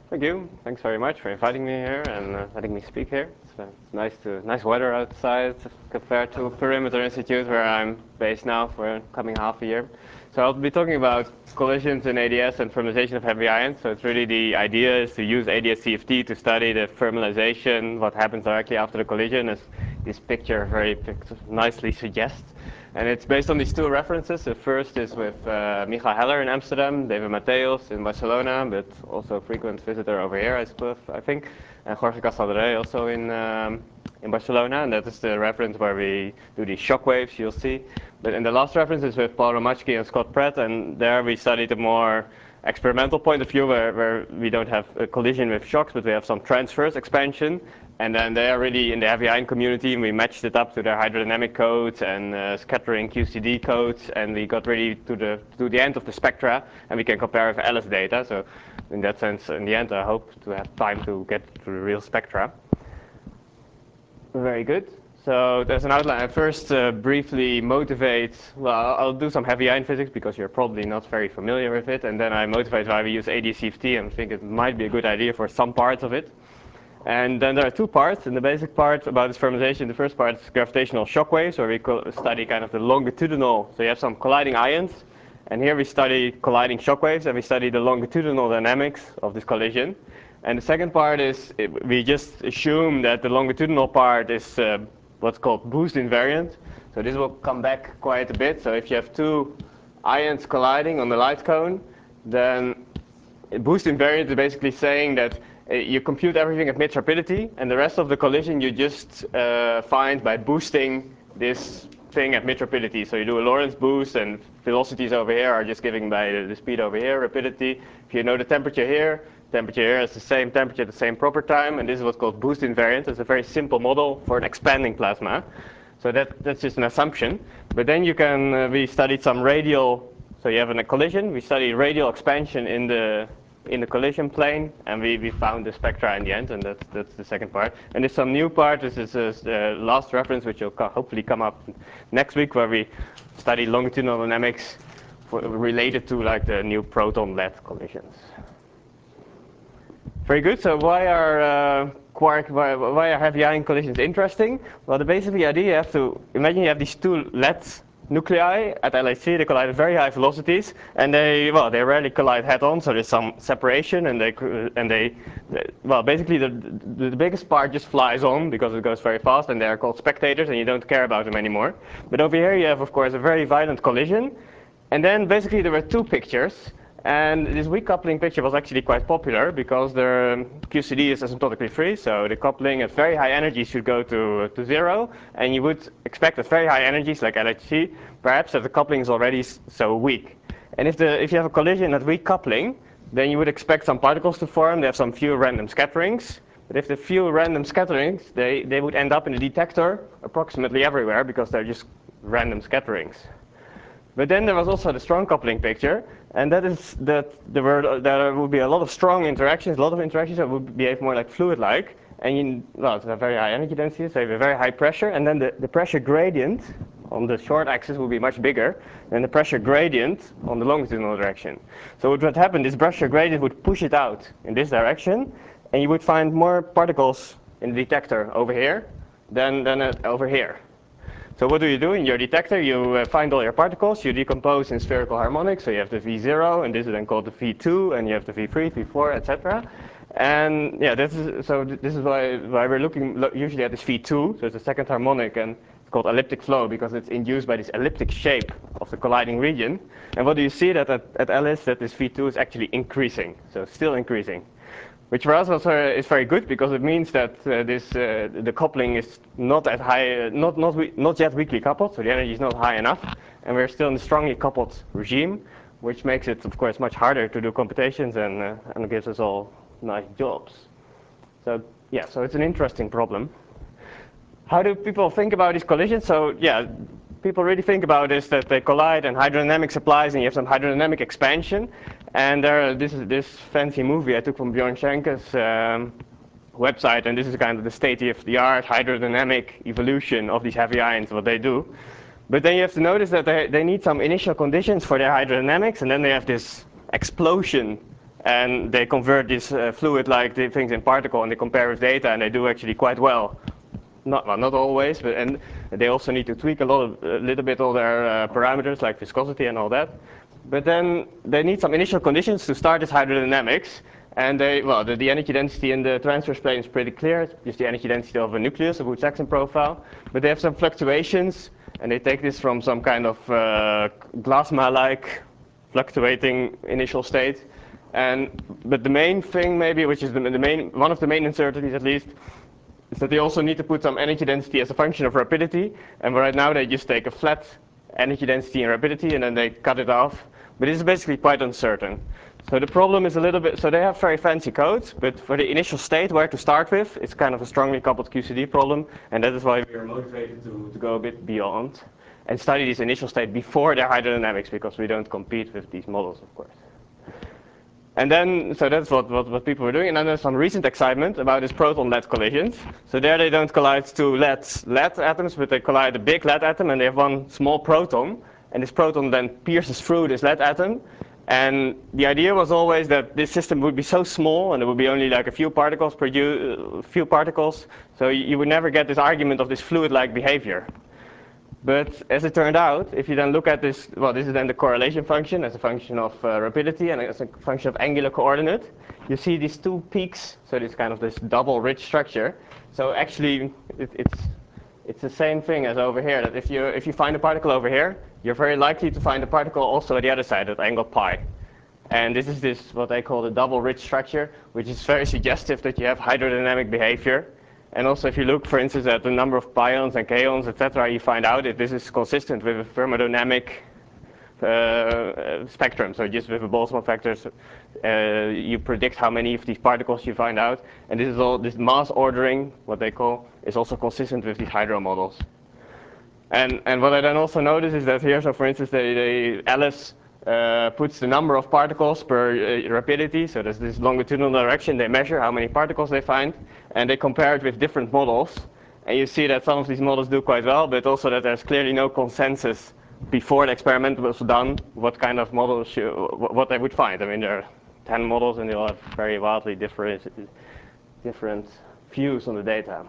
Thank you. Thanks very much for inviting me here and letting me speak here. It's nice weather outside compared to Perimeter Institute, where I'm based now for coming half a year. So I'll be talking about collisions in ADS and thermalization of heavy ions. So it's really the idea is to use ADS-CFT to study the thermalization, what happens directly after the collision, as this picture very nicely suggests. And it's based on these two references. The first is with Micha Heller in Amsterdam, David Mateos in Barcelona, but also a frequent visitor over here, I suppose, I think, and Jorge Casaldre also in Barcelona, and that is the reference where we do these shock waves, you'll see. But in the last reference is with Paul Romaczki and Scott Pratt, and there we studied a more experimental point of view where we don't have a collision with shocks, but we have some transverse expansion. And then they are really in the heavy ion community, and we matched it up to their hydrodynamic codes and scattering QCD codes, and we got really to the end of the spectra, and we can compare with Alice data. So in that sense, in the end, I hope to have time to get to the real spectra. Very good. So there's an outline. I first briefly motivate, well, I'll do some heavy ion physics because you're probably not very familiar with it, and then I motivate why we use ADS-CFT and think it might be a good idea for some parts of it. And then there are two parts. In the basic part about this thermalization, the first part is gravitational shock waves, where we study kind of the longitudinal, so you have some colliding ions, and here we study colliding shock waves, and we study the longitudinal dynamics of this collision. And the second part is, we just assume that the longitudinal part is what's called boost invariant. So this will come back quite a bit. So if you have two ions colliding on the light cone, then boost invariant is basically saying that you compute everything at mid rapidity, and the rest of the collision you just find by boosting this thing at mid rapidity. So you do a Lorentz boost, and velocities over here are just given by the speed over here, rapidity. If you know the temperature here is the same temperature at the same proper time, and this is what's called boost invariant. It's a very simple model for an expanding plasma. So that's just an assumption. But then you can, we studied some radial, so you have a collision, we studied radial expansion in the collision plane, and we found the spectra in the end, and that's the second part. And there's some new part. This is the last reference, which will hopefully come up next week, where we study longitudinal dynamics related to like the new proton-led collisions. Very good. So why are heavy ion collisions interesting? Well, the basic idea, you have to imagine you have these two lead nuclei at LHC. They collide at very high velocities, and they rarely collide head-on, so there's some separation, and basically the biggest part just flies on because it goes very fast, and they're called spectators, and you don't care about them anymore. But over here you have, of course, a very violent collision, and then basically there were two pictures. And this weak coupling picture was actually quite popular because the QCD is asymptotically free, so the coupling at very high energies should go to zero, and you would expect at very high energies like LHC, perhaps that the coupling is already so weak. And if you have a collision at weak coupling, then you would expect some particles to form. They have some few random scatterings. But if the few random scatterings, they would end up in the detector approximately everywhere because they're just random scatterings. But then there was also the strong coupling picture, and that is that there would be a lot of strong interactions, a lot of interactions that would behave more like fluid-like, and it's a very high energy density, so you have a very high pressure, and then the pressure gradient on the short axis will be much bigger than the pressure gradient on the longitudinal direction. So what would happen, this pressure gradient would push it out in this direction, and you would find more particles in the detector over here than over here. So what do you do in your detector? You find all your particles, you decompose in spherical harmonics, so you have the V0, and this is then called the V2, and you have the V3, V4, etc. And yeah, this is why we're looking usually at this V2, so it's the second harmonic, and it's called elliptic flow because it's induced by this elliptic shape of the colliding region. And what do you see that at Alice, that this V2 is actually increasing, so still increasing. Which for us also is very good because it means that the coupling is not at high, not yet weakly coupled, so the energy is not high enough, and we're still in the strongly coupled regime, which makes it, of course, much harder to do computations and gives us all nice jobs. So yeah, so it's an interesting problem. How do people think about these collisions? So yeah, people really think about is that they collide and hydrodynamics applies, and you have some hydrodynamic expansion. And this is this fancy movie I took from Bjorn Schenke's website, and this is kind of the state-of-the-art hydrodynamic evolution of these heavy ions, what they do. But then you have to notice that they need some initial conditions for their hydrodynamics, and then they have this explosion and they convert these fluid-like things in particle, and they compare with data, and they do actually quite well. Not, well, not always, but and they also need to tweak a little bit all their parameters like viscosity and all that. But then they need some initial conditions to start this hydrodynamics. And the energy density in the transverse plane is pretty clear. It's just the energy density of a nucleus, a Woods-Jackson profile. But they have some fluctuations, and they take this from some kind of plasma-like fluctuating initial state. But the main thing, maybe, which is one of the main uncertainties at least, is that they also need to put some energy density as a function of rapidity. And right now they just take a flat energy density and rapidity, and then they cut it off. But this is basically quite uncertain. So the problem is a little bit, so they have very fancy codes, but for the initial state where to start with, it's kind of a strongly coupled QCD problem, and that is why we are motivated to go a bit beyond and study this initial state before their hydrodynamics, because we don't compete with these models, of course. And then, so that's what people were doing, and then there's some recent excitement about these proton-lead collisions. So there they don't collide two lead atoms, but they collide a big lead atom, and they have one small proton, and this proton then pierces through this lead atom. And the idea was always that this system would be so small, and there would be only like a few particles so you would never get this argument of this fluid-like behavior. But as it turned out, if you then look at this, well, this is then the correlation function as a function of rapidity and as a function of angular coordinate. You see these two peaks, so this kind of this double ridge structure. So actually, it's the same thing as over here. That if you find a particle over here, you're very likely to find a particle also at the other side at angle pi. And this is what they call the double ridge structure, which is very suggestive that you have hydrodynamic behavior. And also, if you look, for instance, at the number of pions and kaons, etc., you find out if this is consistent with a thermodynamic spectrum. So just with the Boltzmann factors, you predict how many of these particles you find out. And this mass ordering, what they call, is also consistent with these hydro models. And what I then also notice is that here, so for instance, Alice puts the number of particles per rapidity, so there's this longitudinal direction, they measure how many particles they find, and they compare it with different models. And you see that some of these models do quite well, but also that there's clearly no consensus before the experiment was done what kind of models, what they would find. I mean, there are 10 models and they all have very wildly different views on the data.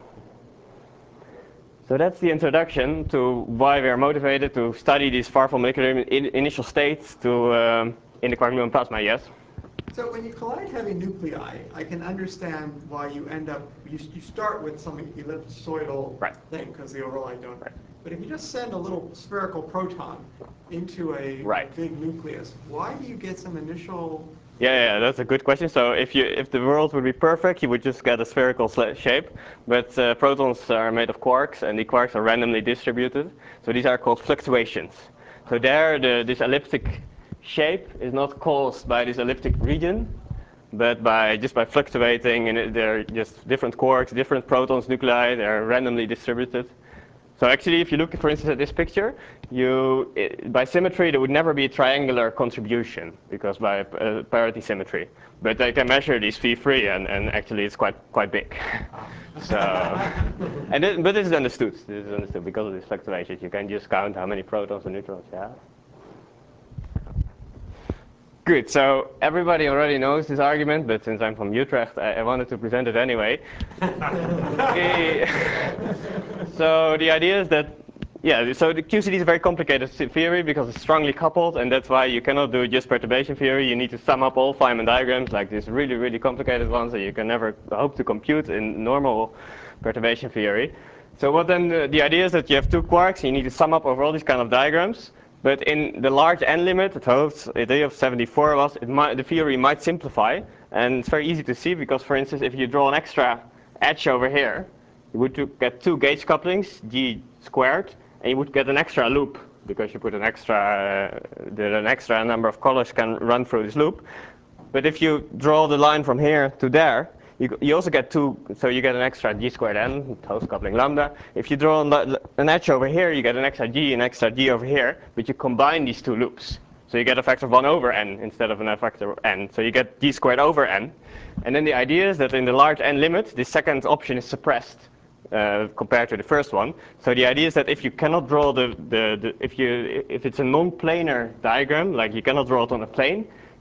So that's the introduction to why we are motivated to study these far from molecular initial states in the quark-gluon plasma, yes? So when you collide heavy nuclei, I can understand why you end up, you start with some ellipsoidal thing because the overall don't. Right. But if you just send a little spherical proton into a big nucleus, why do you get some initial... Yeah, that's a good question. So if the world would be perfect, you would just get a spherical shape. But protons are made of quarks, and the quarks are randomly distributed. So these are called fluctuations. So there, this elliptic shape is not caused by this elliptic region, but just by fluctuating, and they're just different quarks, different protons, nuclei. They're randomly distributed. So actually, if you look, for instance, at this picture, by symmetry, there would never be a triangular contribution, because by parity symmetry. But they can measure these V3, and actually it's quite big. So, but this is understood. This is understood because of these fluctuations. You can just count how many protons and neutrons you have. Good, so everybody already knows this argument, but since I'm from Utrecht, I wanted to present it anyway. So the idea is that, so the QCD is a very complicated theory because it's strongly coupled, and that's why you cannot do just perturbation theory. You need to sum up all Feynman diagrams, like these really, really complicated ones that you can never hope to compute in normal perturbation theory. So what then, the idea is that you have two quarks, and you need to sum up over all these kind of diagrams. But in the large n limit, the idea of 74 was, the theory might simplify. And it's very easy to see because, for instance, if you draw an extra edge over here, you would get two gauge couplings, g squared, and you would get an extra loop because you put an extra number of colors can run through this loop. But if you draw the line from here to there, you also get two, so you get an extra g squared n, host coupling lambda. If you draw an edge over here, you get an extra g over here, but you combine these two loops. So you get a factor of 1 over n instead of a factor of n. So you get g squared over n. And then the idea is that in the large n limit, the second option is suppressed compared to the first one. So the idea is that if you cannot draw if it's a non-planar diagram, like you cannot draw it on a plane,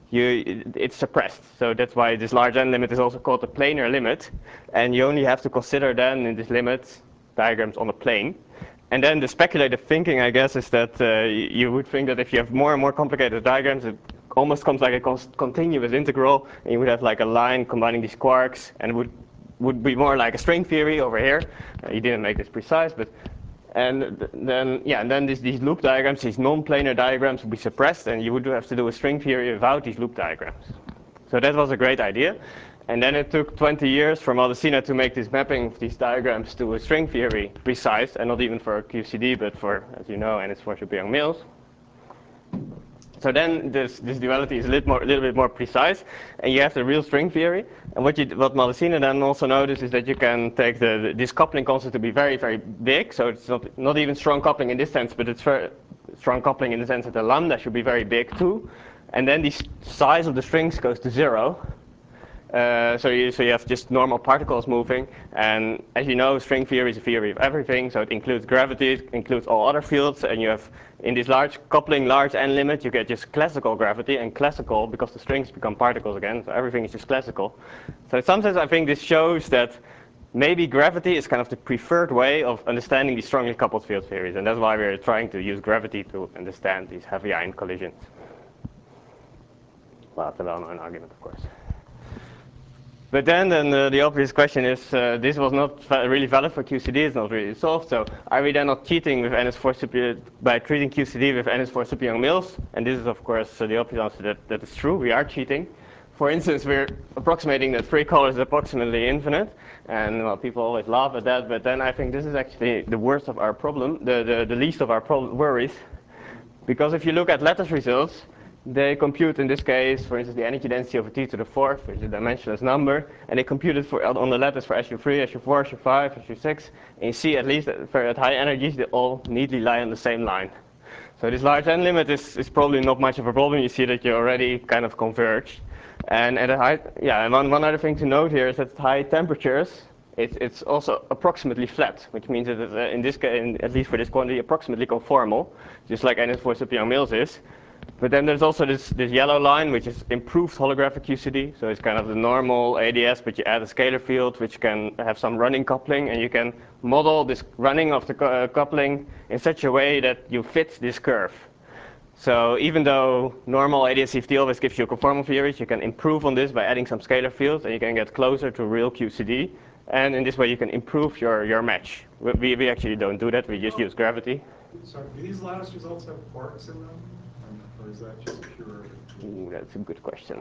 it's suppressed. So that's why this large N limit is also called the planar limit. And you only have to consider then in this limit diagrams on a plane. And then the speculative thinking, I guess, is that you would think that if you have more and more complicated diagrams, it almost comes like a continuous integral, and you would have like a line combining these quarks, and it would be more like a string theory over here. You didn't make this precise, but and then these loop diagrams, these non-planar diagrams, would be suppressed, and you would have to do a string theory without these loop diagrams. So that was a great idea. And then it took 20 years for Maldacena to make this mapping of these diagrams to a string theory precise, and not even for QCD, but for, as you know, NS4 super-Young-Mills. So then this duality is a little bit more precise, and you have the real string theory. And what Maldacena then also noticed is that you can take this coupling constant to be very, very big. So it's not even strong coupling in this sense, but it's very strong coupling in the sense that the lambda should be very big too. And then the size of the strings goes to 0. So you have just normal particles moving, and as you know, string theory is a theory of everything, so it includes gravity, it includes all other fields, and you have, in this large coupling, large N limit, you get just classical gravity, and classical, because the strings become particles again, so everything is just classical. So in some sense, I think this shows that maybe gravity is kind of the preferred way of understanding these strongly coupled field theories, and that's why we're trying to use gravity to understand these heavy ion collisions. Well, that's a well-known argument, of course. But then the obvious question is, this was not really valid for QCD, it's not really solved, so are we then not cheating with NS4 by treating QCD with NS4 super-Young-Mills? And this is, of course, the obvious answer that is true, we are cheating. For instance, we're approximating that 3 colors is approximately infinite, and well, people always laugh at that, but then I think this is actually the worst of our problem, the least of our worries, because if you look at lattice results, they compute, in this case, for instance, the energy density over T to the 4th, which is a dimensionless number, and they compute it on the lattice for SU3, SU4, SU5, SU6, and you see at least at high energies, they all neatly lie on the same line. So this large N limit is probably not much of a problem. You see that you already kind of converge. And at a high, and one other thing to note here is that at high temperatures, it's also approximately flat, which means that in this case, at least for this quantity, approximately conformal, just like NS4 super-Young-Mills is. But then there's also this yellow line, which is improved holographic QCD. So it's kind of the normal ADS, but you add a scalar field, which can have some running coupling, and you can model this running of the coupling in such a way that you fit this curve. So even though normal ADS-CFT always gives you conformal theories, you can improve on this by adding some scalar fields, and you can get closer to real QCD. And in this way, you can improve your match. We actually don't do that. We just use gravity. So do these lattice results have quarks in them? Or is that just pure? Ooh, that's a good question.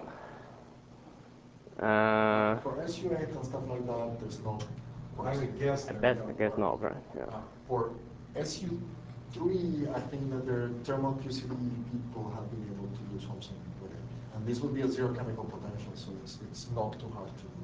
For SU8 and stuff like that, there's no. I would guess. I guess not, right? Yeah. For SU3, I think that the thermal QCD people have been able to do something with it, and this would be a zero chemical potential, so it's not too hard to.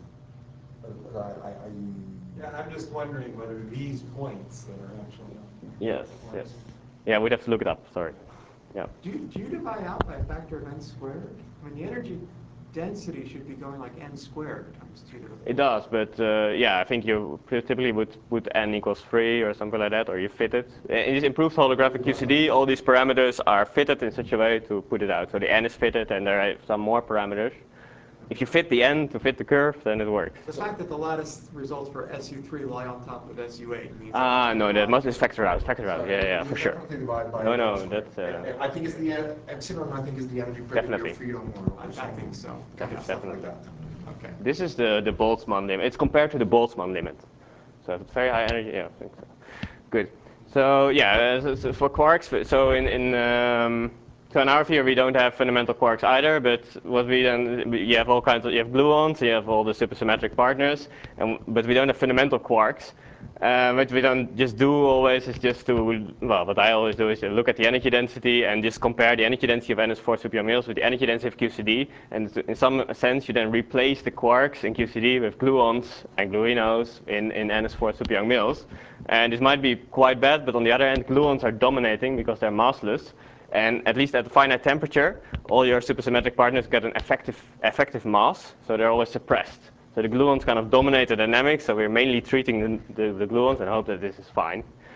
Yeah, I'm just wondering whether these points that are actually. Yes. Yeah, we'd have to look it up. Sorry. Yeah. Do you divide out by a factor of n squared? I mean, the energy density should be going like n squared times 2 to the 4. It does, but I think you typically would put n equals 3 or something like that, or you fit it. In this improved holographic QCD, all these parameters are fitted in such a way to put it out. So the n is fitted, and there are some more parameters. If you fit the n to fit the curve, then it works. The fact that the lattice results for SU3 lie on top of SU8 means... No, that must be factor out. Yeah, for sure. No, that's... I think it's the epsilon, I think is the energy definitely. freedom or I think so. Definitely. Like that. Okay. This is the Boltzmann limit. It's compared to the Boltzmann limit. So if it's very high energy, yeah, I think so. Good. So so for quarks, so in our theory we don't have fundamental quarks either, but what we then, you have all kinds of, you have gluons, you have all the supersymmetric partners, but we don't have fundamental quarks. What we don't just do always is just to, well, what I always do is look at the energy density and just compare the energy density of NS4 super-Young-Mills with the energy density of QCD, and in some sense you then replace the quarks in QCD with gluons and gluinos in NS4 super-Young-Mills. And this might be quite bad, but on the other hand, gluons are dominating because they're massless. And at least at a finite temperature, all your supersymmetric partners get an effective mass, so they're always suppressed. So the gluons kind of dominate the dynamics, so we're mainly treating the gluons and hope that this is fine.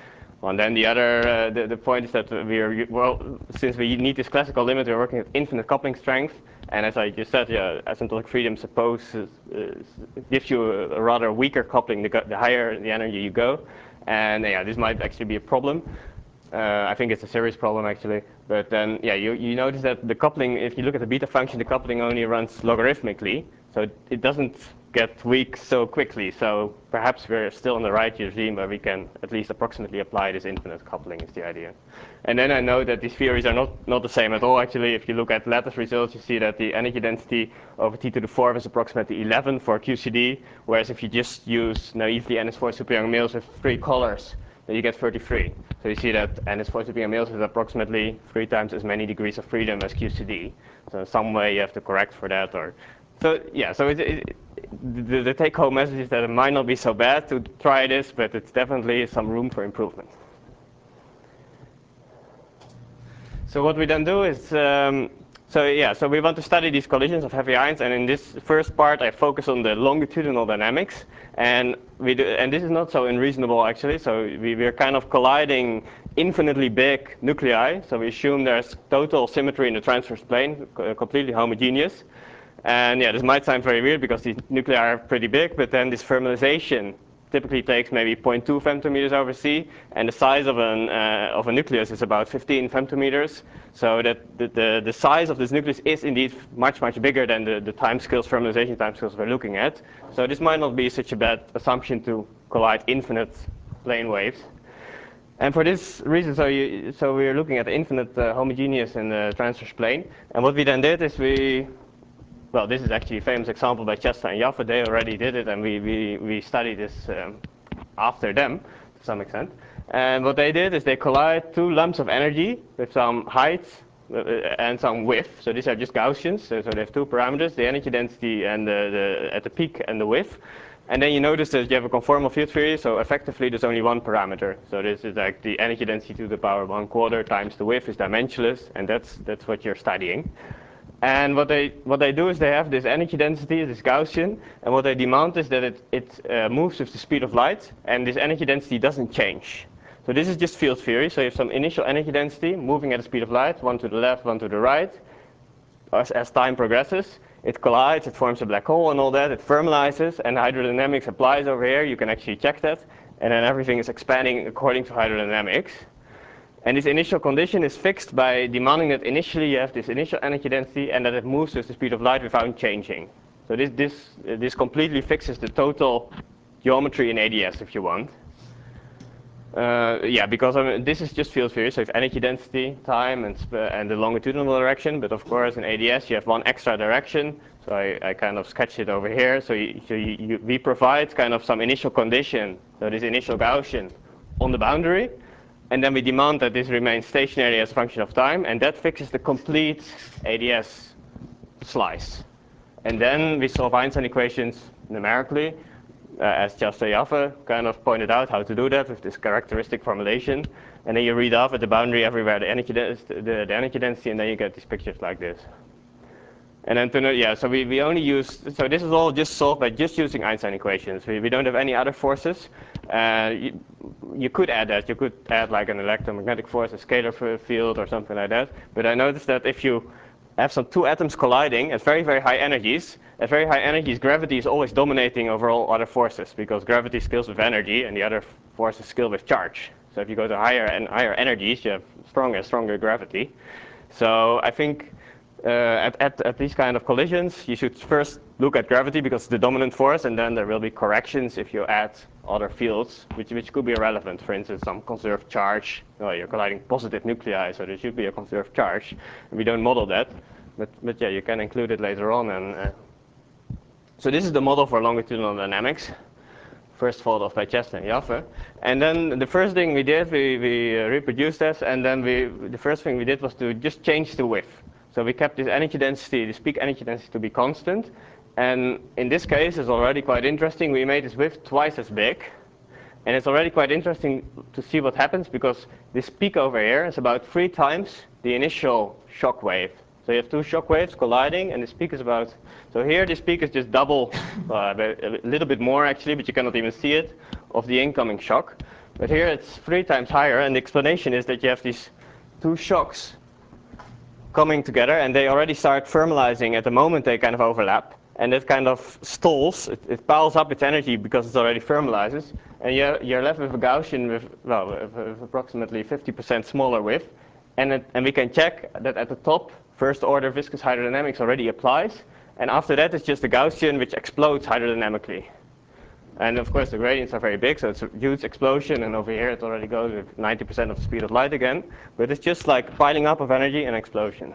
And then the other, the point is that since we need this classical limit, we're working with infinite coupling strength. And as I just said, asymptotic freedom gives you a rather weaker coupling the higher the energy you go. And this might actually be a problem. I think it's a serious problem actually. But then, you notice that the coupling, if you look at the beta function, the coupling only runs logarithmically. So it doesn't get weak so quickly. So perhaps we're still in the right regime where we can at least approximately apply this infinite coupling is the idea. And then I know that these theories are not the same at all actually. If you look at lattice results, you see that the energy density over T to the 4th is approximately 11 for QCD, whereas if you just use naively NS4 super-Young males with 3 colors, then you get 33. So you see that NS4 super-Young males has approximately 3 times as many degrees of freedom as QCD. So in some way you have to correct for that. The take-home message is that it might not be so bad to try this, but it's definitely some room for improvement. So what we then do is, so we want to study these collisions of heavy ions, and in this first part I focus on the longitudinal dynamics, and this is not so unreasonable actually. So we're kind of colliding infinitely big nuclei. So we assume there's total symmetry in the transverse plane, completely homogeneous. And this might sound very weird because these nuclei are pretty big, but then this fermilization typically takes maybe 0.2 femtometers over C, and the size of a nucleus is about 15 femtometers. So that the size of this nucleus is indeed much bigger than the timescales, fermilization timescales we're looking at. So this might not be such a bad assumption to collide infinite plane waves. And for this reason, so we're looking at the infinite homogeneous in the transverse plane. And what we then did is this is actually a famous example by Chester and Jaffe. They already did it, and we studied this after them to some extent. And what they did is they collide 2 lumps of energy with some height and some width. So these are just Gaussians. So they have 2 parameters: the energy density and at the peak and the width. And then you notice that you have a conformal field theory. So effectively, there's only one parameter. So this is like the energy density to the power 1/4 times the width is dimensionless, and that's what you're studying. And what they do is they have this energy density, this Gaussian, and what they demand is that it moves with the speed of light, and this energy density doesn't change. So this is just field theory. So you have some initial energy density moving at the speed of light, one to the left, one to the right. As time progresses, it collides, it forms a black hole and all that, it fermilizes, and hydrodynamics applies over here. You can actually check that. And then everything is expanding according to hydrodynamics. And this initial condition is fixed by demanding that initially you have this initial energy density and that it moves with the speed of light without changing. So this completely fixes the total geometry in ADS if you want. Because this is just field theory, so you have energy density, time, and the longitudinal direction. But of course in ADS you have one extra direction. So I kind of sketched it over here. So we provide kind of some initial condition, so this initial Gaussian on the boundary. And then we demand that this remains stationary as a function of time, and that fixes the complete ADS slice. And then we solve Einstein equations numerically, as Chester Jaffe kind of pointed out how to do that with this characteristic formulation. And then you read off at the boundary everywhere the energy density, and then you get these pictures like this. And then so we only use, so this is all just solved by just using Einstein equations. We don't have any other forces. You could add that. You could add like an electromagnetic force, a scalar field, or something like that. But I noticed that if you have some 2 atoms colliding at very high energies, gravity is always dominating over all other forces, because gravity scales with energy and the other forces scale with charge. So if you go to higher and higher energies, you have stronger gravity. So I think at these kind of collisions, you should first look at gravity because it's the dominant force, and then there will be corrections if you add other fields, which could be irrelevant. For instance, some conserved charge. You're colliding positive nuclei, so there should be a conserved charge. And we don't model that, but you can include it later on. And so this is the model for longitudinal dynamics. First thought of by Chester and Jaffe. And then the first thing we did, we reproduced this, and then the first thing we did was to just change the width. So we kept this energy density, this peak energy density, to be constant. And in this case, it's already quite interesting. We made this width twice as big. And it's already quite interesting to see what happens, because this peak over here is about 3 times the initial shock wave. So you have 2 shock waves colliding, and this peak is about, so here this peak is just double, a little bit more actually, but you cannot even see it, of the incoming shock. But here it's 3 times higher, and the explanation is that you have these 2 shocks coming together, and they already start thermalizing at the moment they kind of overlap. And it kind of stalls, it piles up its energy because it already thermalizes, and you're left with a Gaussian with, well, with approximately 50% smaller width. And we can check that at the top, first order viscous hydrodynamics already applies, and after that it's just a Gaussian which explodes hydrodynamically. And of course the gradients are very big, so it's a huge explosion, and over here it already goes with 90% of the speed of light again. But it's just like piling up of energy and explosion.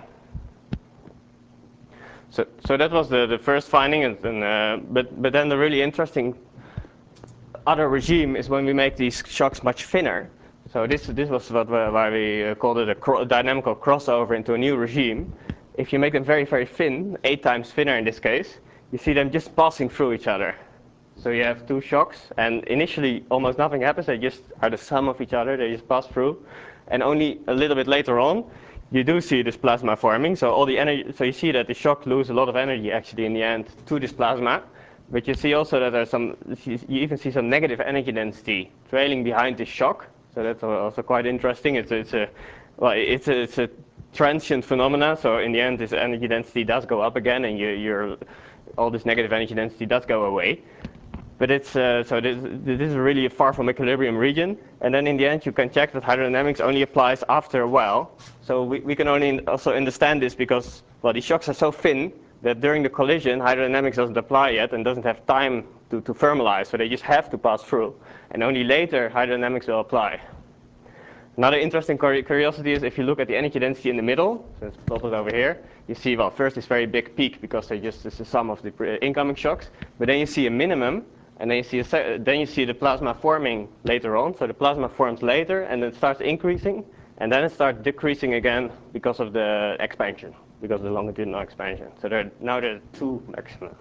So that was the first finding, but then the really interesting other regime is when we make these shocks much thinner. So this was why we called it a dynamical crossover into a new regime. If you make them very, very thin, 8 times thinner in this case, you see them just passing through each other. So you have 2 shocks, and initially almost nothing happens. They just are the sum of each other. They just pass through, and only a little bit later on, you do see this plasma forming. So all the energy. So you see that the shock lose a lot of energy actually in the end to this plasma. But you see also that there's some. You even see some negative energy density trailing behind this shock. So that's also quite interesting. It's a transient phenomena. So in the end, this energy density does go up again, and all this negative energy density does go away. But it's so this is really a far from equilibrium region, and then in the end you can check that hydrodynamics only applies after a while. So we can only also understand this because, well, these shocks are so thin that during the collision hydrodynamics doesn't apply yet and doesn't have time to thermalize, so they just have to pass through, and only later hydrodynamics will apply. Another interesting curiosity is if you look at the energy density in the middle, so it's plotted over here, you see, well, first this very big peak because it's the sum of the incoming shocks, but then you see a minimum. And then you see the plasma forming later on. So the plasma forms later, and then it starts increasing, and then it starts decreasing again because of the expansion, because of the longitudinal expansion. So now there are 2 maxima.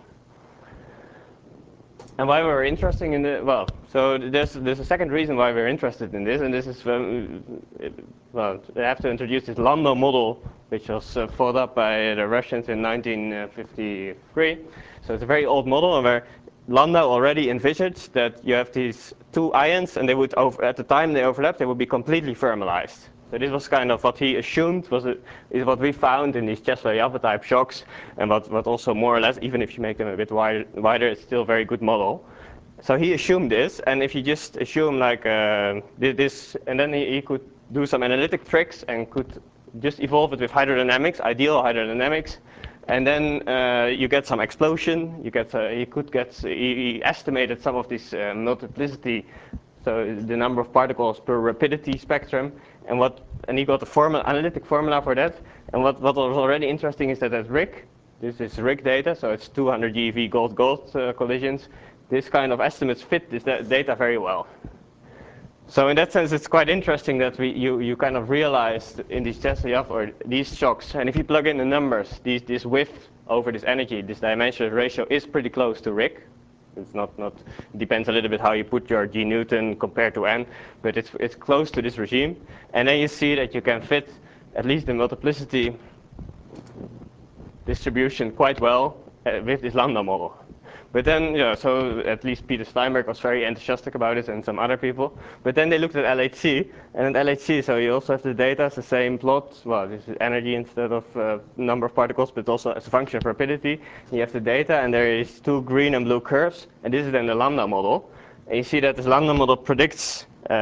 And why we're interested in so there's a second reason why we're interested in this, and this is they have to introduce this Landau model, which was thought up by the Russians in 1953. So it's a very old model, where Landau already envisaged that you have these 2 ions, and they would, at the time they overlap, they would be completely thermalized. So this was kind of what he assumed is what we found in these Chesler-Jaffe type shocks, and what also more or less, even if you make them a bit wider, it's still a very good model. So he assumed this, and if you just assume like this, and then he could do some analytic tricks and could just evolve it with hydrodynamics, ideal hydrodynamics. And then you get some explosion. He estimated some of this multiplicity, so the number of particles per rapidity spectrum, and he got the analytic formula for that. And what was already interesting is that at RHIC, this is RHIC data, so it's 200 GeV gold-gold collisions. This kind of estimates fit this data very well. So in that sense, it's quite interesting that you kind of realized in these Chesler-Jaffe or these shocks, and if you plug in the numbers, this width over this energy, this dimensional ratio is pretty close to RHIC. It's not it depends a little bit how you put your G Newton compared to N, but it's close to this regime. And then you see that you can fit at least the multiplicity distribution quite well with this Landau model. But then, so at least Peter Steinberg was very enthusiastic about it, and some other people. But then they looked at LHC, and at LHC, so you also have the data, it's the same plot. Well, this is energy instead of number of particles, but also as a function of rapidity. You have the data, and there is 2 green and blue curves, and this is then the Landau model. And you see that this Landau model predicts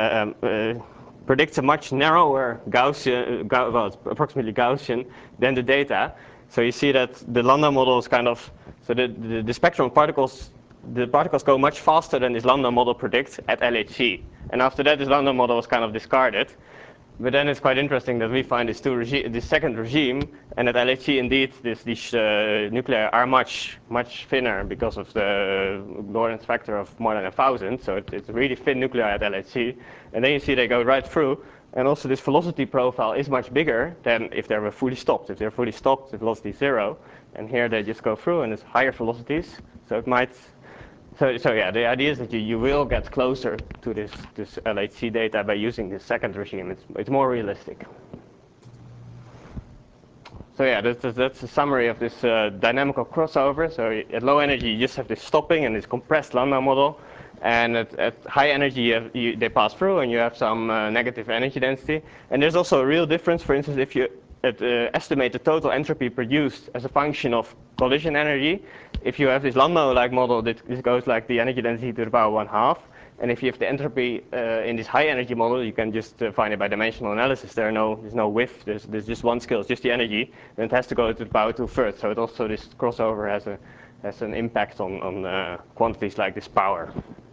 a much narrower Gaussian, well, it's approximately Gaussian, than the data. So you see that the Landau model is kind of, so the spectrum of particles, the particles go much faster than this Landau model predicts at LHC. And after that, this Landau model was kind of discarded. But then it's quite interesting that we find this second regime, and at LHC indeed these nuclei are much thinner because of the Lorentz factor of more than 1,000. So it's really thin nuclei at LHC, and then you see they go right through. And also this velocity profile is much bigger than if they were fully stopped. If they're fully stopped, the velocity is 0, and here they just go through, and it's higher velocities. So it might. So yeah, the idea is that you will get closer to this LHC data by using this second regime. It's more realistic. So yeah, that's a summary of this dynamical crossover. So at low energy, you just have this stopping and this compressed Landau model. And at high energy, they pass through and you have some negative energy density. And there's also a real difference, for instance, if you estimate the total entropy produced as a function of collision energy. If you have this Landau-like model, this goes like the energy density to the power 1/2. And if you have the entropy in this high energy model, you can just find it by dimensional analysis. There's no width, there's just one scale, it's just the energy. And it has to go to the power 2/3. So it also, this crossover has an impact on quantities like this power.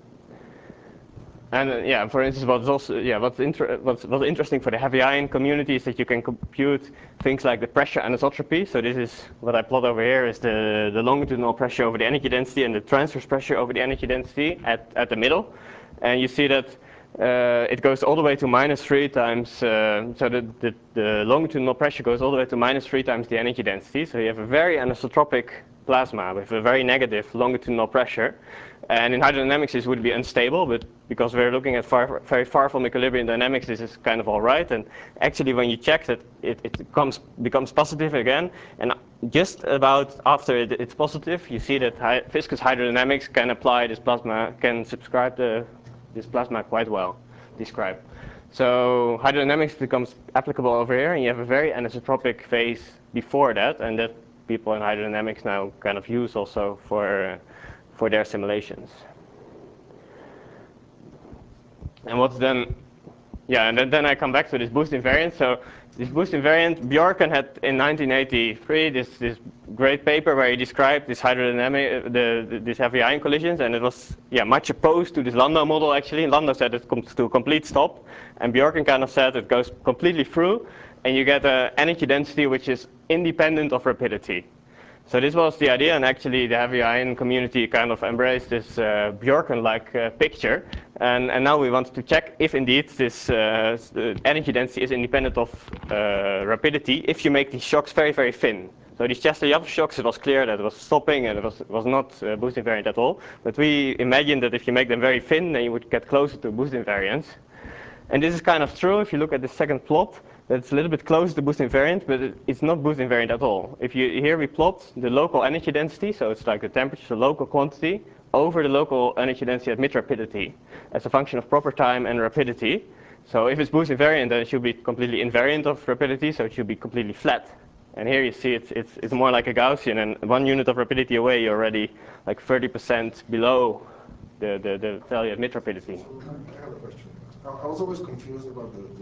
And yeah, for instance, what's interesting for the heavy ion community is that you can compute things like the pressure anisotropy. So this is what I plot over here is the longitudinal pressure over the energy density and the transverse pressure over the energy density at the middle. And you see that it goes all the way to -3 times, so the longitudinal pressure goes all the way to -3 times the energy density. So you have a very anisotropic plasma with a very negative longitudinal pressure. And in hydrodynamics this would be unstable, but because we're looking at very far from equilibrium dynamics, this is kind of all right. And actually when you check that, it becomes positive again. And just about after it's positive, you see that viscous hydrodynamics can apply this plasma, can subscribe this plasma quite well described. So hydrodynamics becomes applicable over here, and you have a very anisotropic phase before that, and that people in hydrodynamics now kind of use also for their simulations. And what's then, yeah, and then I come back to this boost invariant. So this boost invariant, Bjorken had in 1983 this great paper where he described this hydrodynamic, these heavy ion collisions, and it was much opposed to this Landau model actually. And Landau said it comes to a complete stop, and Bjorken kind of said it goes completely through, and you get an energy density which is independent of rapidity. So this was the idea, and actually the heavy ion community kind of embraced this Bjorken-like picture. And now we want to check if indeed this energy density is independent of rapidity if you make these shocks very, very thin. So these Chester-Yap shocks, it was clear that it was stopping and it was not boost invariant at all. But we imagined that if you make them very thin, then you would get closer to boost invariance. And this is kind of true if you look at the second plot. That's a little bit close to boost invariant, but it's not boost invariant at all. Here we plot the local energy density, so it's like the temperature, the local quantity, over the local energy density at mid-rapidity as a function of proper time and rapidity. So if it's boost invariant, then it should be completely invariant of rapidity, so it should be completely flat. And here you see it's more like a Gaussian, and 1 unit of rapidity away, you're already like 30% below the value at mid-rapidity. So I have a question. I was always confused about the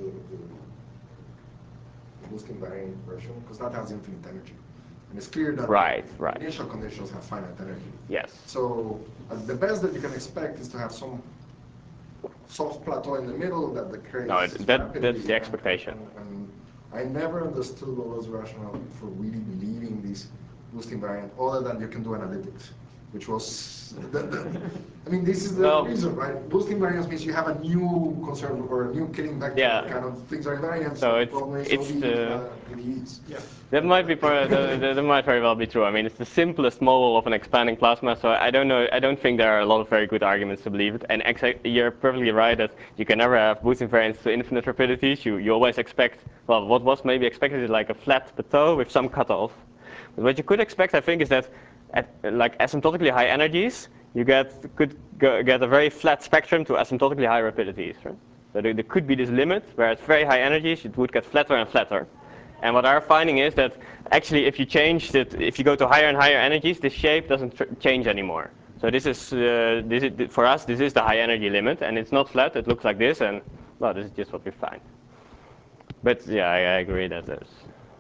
boost invariant version, because that has infinite energy. And it's clear that the initial conditions have finite energy. Yes. So the best that you can expect is to have some soft plateau in the middle that creates that's the expectation. And I never understood what was the rationale for really believing this boost invariant, other than you can do analytics, which was, I mean, this is the reason, right? Boost invariance means you have a new conservative or a new killing vector, kind of things are invariant. So that might be that might very well be true. I mean, it's the simplest model of an expanding plasma, so I don't think there are a lot of very good arguments to believe it. And you're perfectly right that you can never have boost invariance to infinite rapidities. You always expect, well, what was maybe expected is like a flat plateau with some cutoff. But what you could expect, I think, is that at like asymptotically high energies, you could get a very flat spectrum to asymptotically high rapidities. Right? So there could be this limit where at very high energies it would get flatter and flatter. And what our finding is that actually if you go to higher and higher energies, this shape doesn't change anymore. So this is for us, this is the high energy limit, and it's not flat. It looks like this, and well, this is just what we find. But yeah, I agree that there's.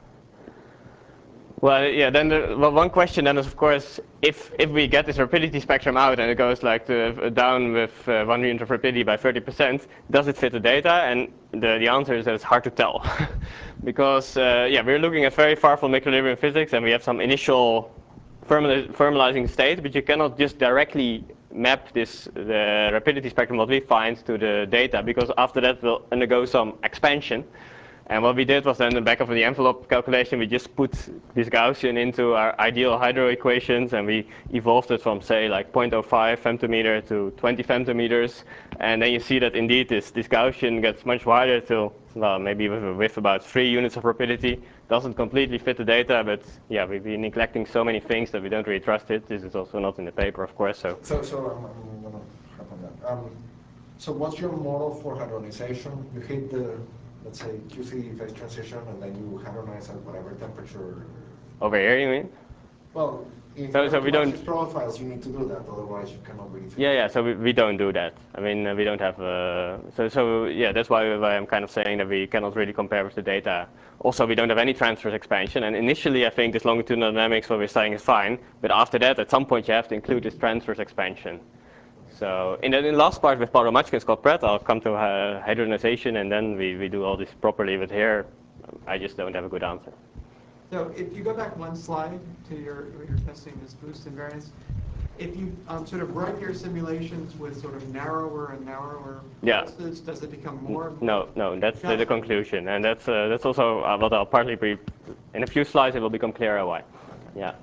Well, yeah. Then one question then is, of course, if we get this rapidity spectrum out and it goes like down with 1 unit of rapidity by 30%, does it fit the data? And the answer is that it's hard to tell, because we're looking at very far from equilibrium physics, and we have some initial thermalizing state, but you cannot just directly map the rapidity spectrum what we find to the data, because after that we'll undergo some expansion. And what we did was then in the back of the envelope calculation, we just put this Gaussian into our ideal hydro equations, and we evolved it from, say, like 0.05 femtometer to 20 femtometers. And then you see that indeed this Gaussian gets much wider to, well, maybe with about 3 units of rapidity. doesn't completely fit the data, but yeah, we've been neglecting so many things that we don't really trust it. This is also not in the paper, of course. So I'm going to harp on that. So what's your model for hadronization? You hit the, let's say, QC phase transition, and then you hadronize at whatever temperature. Over here, you mean? Well, if so we don't these profiles, you need to do that. Otherwise, you cannot really. Yeah. So we don't do that. I mean, we don't have. So yeah, that's why I'm kind of saying that we cannot really compare with the data. Also, we don't have any transverse expansion. And initially, I think this longitudinal dynamics, what we're saying, is fine. But after that, at some point, you have to include this transverse expansion. So in the last part with Paolo Macchio and Scott Pratt, I'll come to hadronization, and then we do all this properly. But here, I just don't have a good answer. So if you go back one slide to your testing this boost invariance, if you sort of run your simulations with sort of narrower and narrower pulses, does it become more? No, that's the conclusion, and that's also what I'll partly brief. In a few slides, it will become clearer why. Yeah.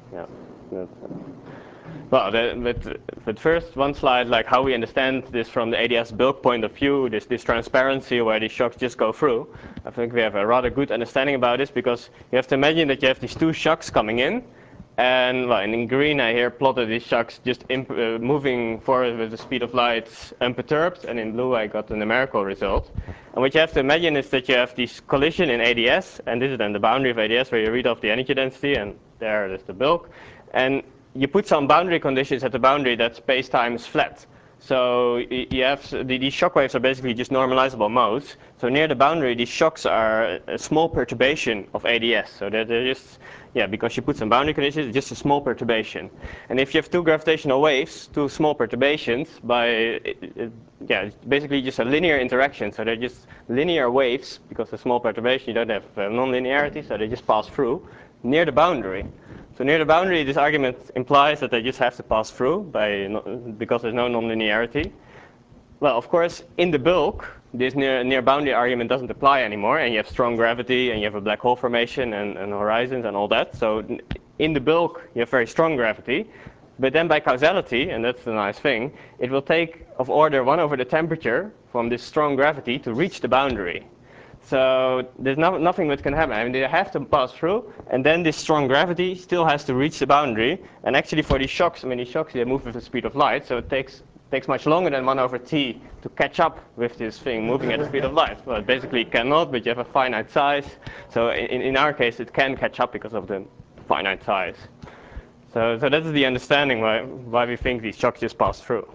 Well, but first, one slide, like how we understand this from the ADS bulk point of view, this transparency where these shocks just go through. I think we have a rather good understanding about this, because you have to imagine that you have these two shocks coming in, and well, in green I here plotted these shocks just moving forward with the speed of light unperturbed, and in blue I got a numerical result. And what you have to imagine is that you have this collision in ADS, and this is then the boundary of ADS where you read off the energy density, and there is the bulk. And you put some boundary conditions at the boundary that space-time is flat. So you have these shock waves are basically just normalizable modes. So near the boundary, these shocks are a small perturbation of ADS. So they're just, because you put some boundary conditions, it's just a small perturbation. And if you have two gravitational waves, two small perturbations, it's basically just a linear interaction. So they're just linear waves, because the small perturbation, you don't have non-linearity, so they just pass through near the boundary. So near the boundary, this argument implies that they just have to pass through because there's no nonlinearity. Well, of course, in the bulk, this near boundary argument doesn't apply anymore, and you have strong gravity, and you have a black hole formation, and horizons, and all that. So in the bulk, you have very strong gravity. But then by causality, and that's the nice thing, it will take of order 1 over the temperature from this strong gravity to reach the boundary. So there's nothing that can happen. I mean, they have to pass through, and then this strong gravity still has to reach the boundary. And actually for these shocks, they move with the speed of light, so it takes much longer than 1 over t to catch up with this thing moving at the speed of light. Well, it basically cannot, but you have a finite size. So in our case, it can catch up because of the finite size. So that is the understanding why we think these shocks just pass through.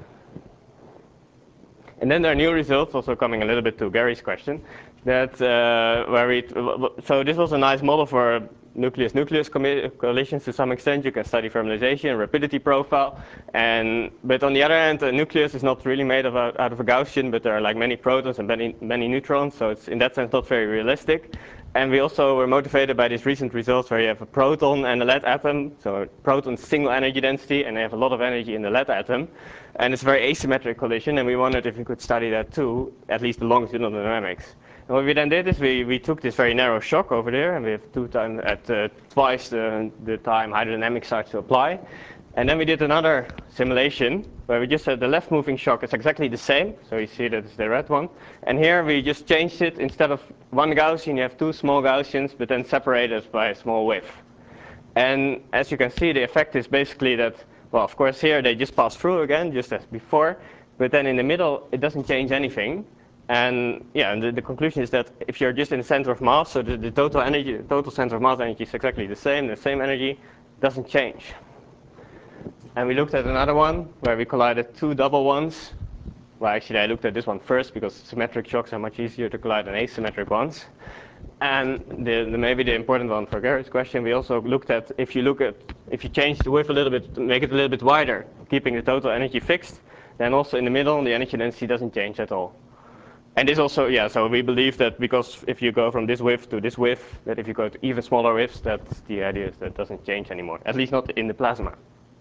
And then there are new results, also coming a little bit to Gary's question, that so this was a nice model for nucleus-nucleus collisions to some extent. You can study thermalization, rapidity profile, but on the other hand, the nucleus is not really made out of a Gaussian, but there are like many protons and many neutrons, so it's in that sense not very realistic. And we also were motivated by these recent results where you have a proton and a lead atom. So proton's single energy density, and they have a lot of energy in the lead atom. And it's a very asymmetric collision, and we wondered if we could study that too, at least the longitudinal dynamics. And what we then did is we took this very narrow shock over there, and we have twice the time hydrodynamics starts to apply. And then we did another simulation where we just said the left moving shock is exactly the same. So you see that it's the red one. And here we just changed it. Instead of one Gaussian, you have two small Gaussians, but then separated by a small width. And as you can see, the effect is basically that, well, of course, here they just pass through again, just as before. But then in the middle, it doesn't change anything. And the conclusion is that if you're just in the center of mass, so the total center of mass energy is exactly the same energy doesn't change. And we looked at another one where we collided two double ones. Well, actually, I looked at this one first because symmetric shocks are much easier to collide than asymmetric ones. And maybe the important one for Gary's question, we also looked at if you change the width a little bit, make it a little bit wider, keeping the total energy fixed, then also in the middle, the energy density doesn't change at all. And this also, so we believe that because if you go from this width to this width, that if you go to even smaller widths, that's the idea is that it doesn't change anymore, at least not in the plasma.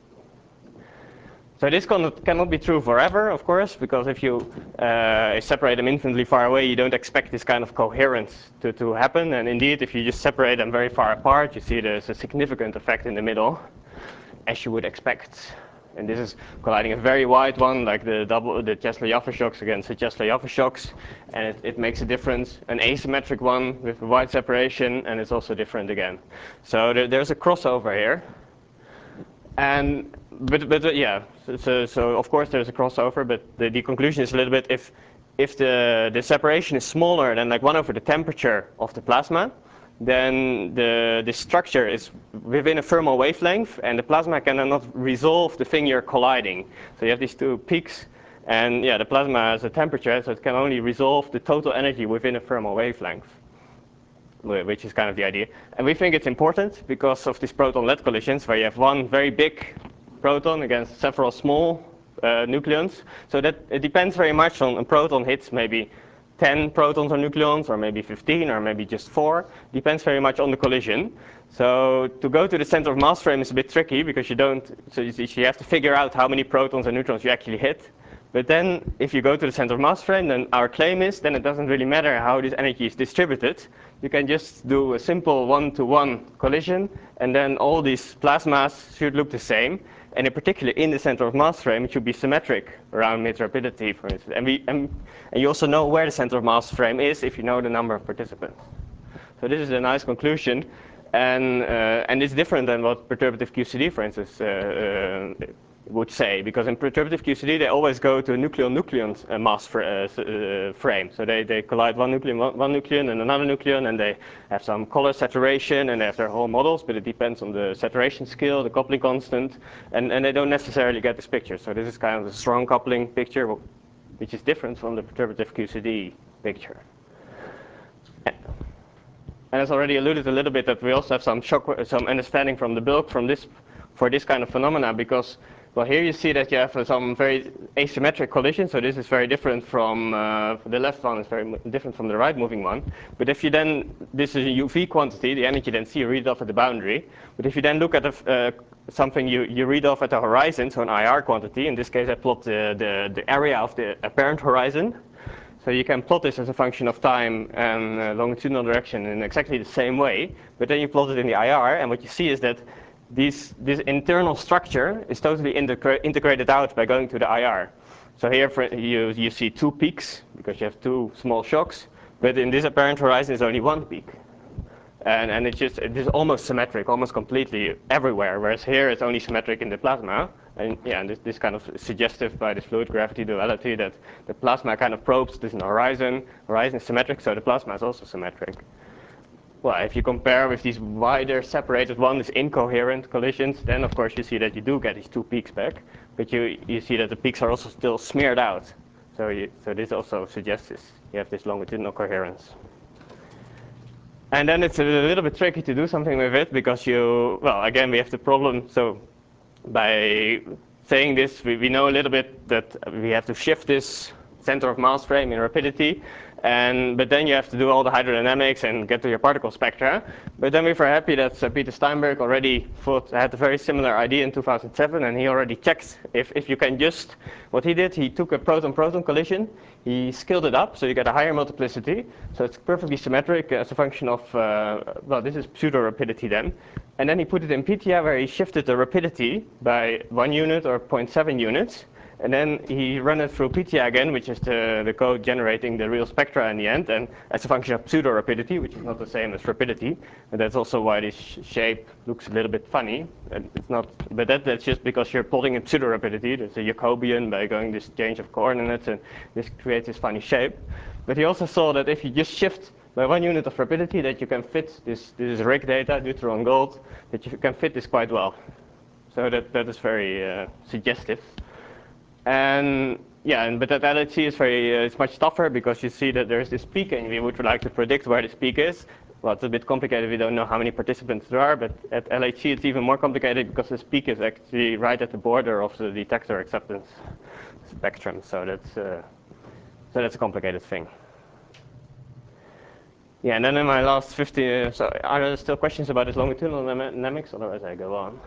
So this cannot be true forever, of course, because if you separate them infinitely far away, you don't expect this kind of coherence to happen. And indeed, if you just separate them very far apart, you see there's a significant effect in the middle, as you would expect. And this is colliding a very wide one, like the Chesley-Jaffe shocks against the Chesley-Jaffe shocks, and it makes a difference. An asymmetric one with a wide separation, and it's also different again. So there's a crossover here. And yeah, so of course there's a crossover, but the conclusion is a little bit if the separation is smaller than like 1 over the temperature of the plasma, then the structure is within a thermal wavelength, and the plasma cannot resolve the thing you're colliding. So you have these two peaks, and yeah, the plasma has a temperature, so it can only resolve the total energy within a thermal wavelength, which is kind of the idea. And we think it's important because of these proton-lead collisions, where you have one very big proton against several small nucleons. So that it depends very much on a proton hits maybe 10 protons or nucleons, or maybe 15, or maybe just 4. Depends very much on the collision. So to go to the center of mass frame is a bit tricky, because you have to figure out how many protons and neutrons you actually hit. But then, if you go to the center of mass frame, then our claim is, then it doesn't really matter how this energy is distributed. You can just do a simple one-to-one collision, and then all these plasmas should look the same. And in particular, in the center of mass frame, it should be symmetric around mid-rapidity, for instance. And you also know where the center of mass frame is if you know the number of participants. So this is a nice conclusion. And it's different than what perturbative QCD, for instance, would say, because in perturbative QCD they always go to a nucleon-nucleon mass frame. So they collide one nucleon and another nucleon, and they have some color saturation, and they have their whole models, but it depends on the saturation scale, the coupling constant, and they don't necessarily get this picture. So this is kind of the strong coupling picture, which is different from the perturbative QCD picture. And as already alluded a little bit, that we also have some understanding from the bulk for this kind of phenomena, because, well, here you see that you have some very asymmetric collision. So this is very different from the left one is very different from the right moving one. But if you then, this is a UV quantity, the energy density, you read off at the boundary. But if you then look at something you read off at the horizon, so an IR quantity, in this case I plot the area of the apparent horizon. So you can plot this as a function of time and longitudinal direction in exactly the same way, but then you plot it in the IR, and what you see is that this internal structure is totally integrated out by going to the IR. So here you see 2 peaks, because you have 2 small shocks, but in this apparent horizon there's only 1 peak. And it is almost symmetric, almost completely everywhere, whereas here it's only symmetric in the plasma. And yeah, and this kind of suggestive by this fluid gravity duality that the plasma kind of probes this in the horizon. Horizon is symmetric, so the plasma is also symmetric. Well, if you compare with these wider separated these incoherent collisions, then of course you see that you do get these 2 peaks back, but you see that the peaks are also still smeared out. So this also suggests this. You have this longitudinal coherence. And then it's a little bit tricky to do something with it, because again, we have the problem. So by saying this, we know a little bit that we have to shift this center of mass frame in rapidity, but then you have to do all the hydrodynamics and get to your particle spectra. But then we were happy that Peter Steinberg already had a very similar idea in 2007, and he already checked if you can just, what he did, he took a proton-proton collision, he scaled it up, so you get a higher multiplicity, so it's perfectly symmetric as a function of, this is pseudo-rapidity then. And then he put it in PTIA, where he shifted the rapidity by 1 unit or 0.7 units. And then he ran it through PTIA again, which is the code generating the real spectra in the end, and as a function of pseudo-rapidity, which is not the same as rapidity. And that's also why this shape looks a little bit funny. And it's not, but that's just because you're plotting in pseudo-rapidity. There's a Jacobian by going this change of coordinates, and this creates this funny shape. But he also saw that if you just shift by 1 unit of rapidity, that you can fit this is RIG data, Dutroux Gold, that you can fit this quite well. So that is very suggestive. And yeah, but that LHC is it's much tougher, because you see that there's this peak, and we would like to predict where this peak is. Well, it's a bit complicated. We don't know how many participants there are, but at LHC it's even more complicated, because this peak is actually right at the border of the detector acceptance spectrum. So that's a complicated thing. Yeah, and then in my last 50, so are there still questions about this longitudinal dynamics? Otherwise I go on.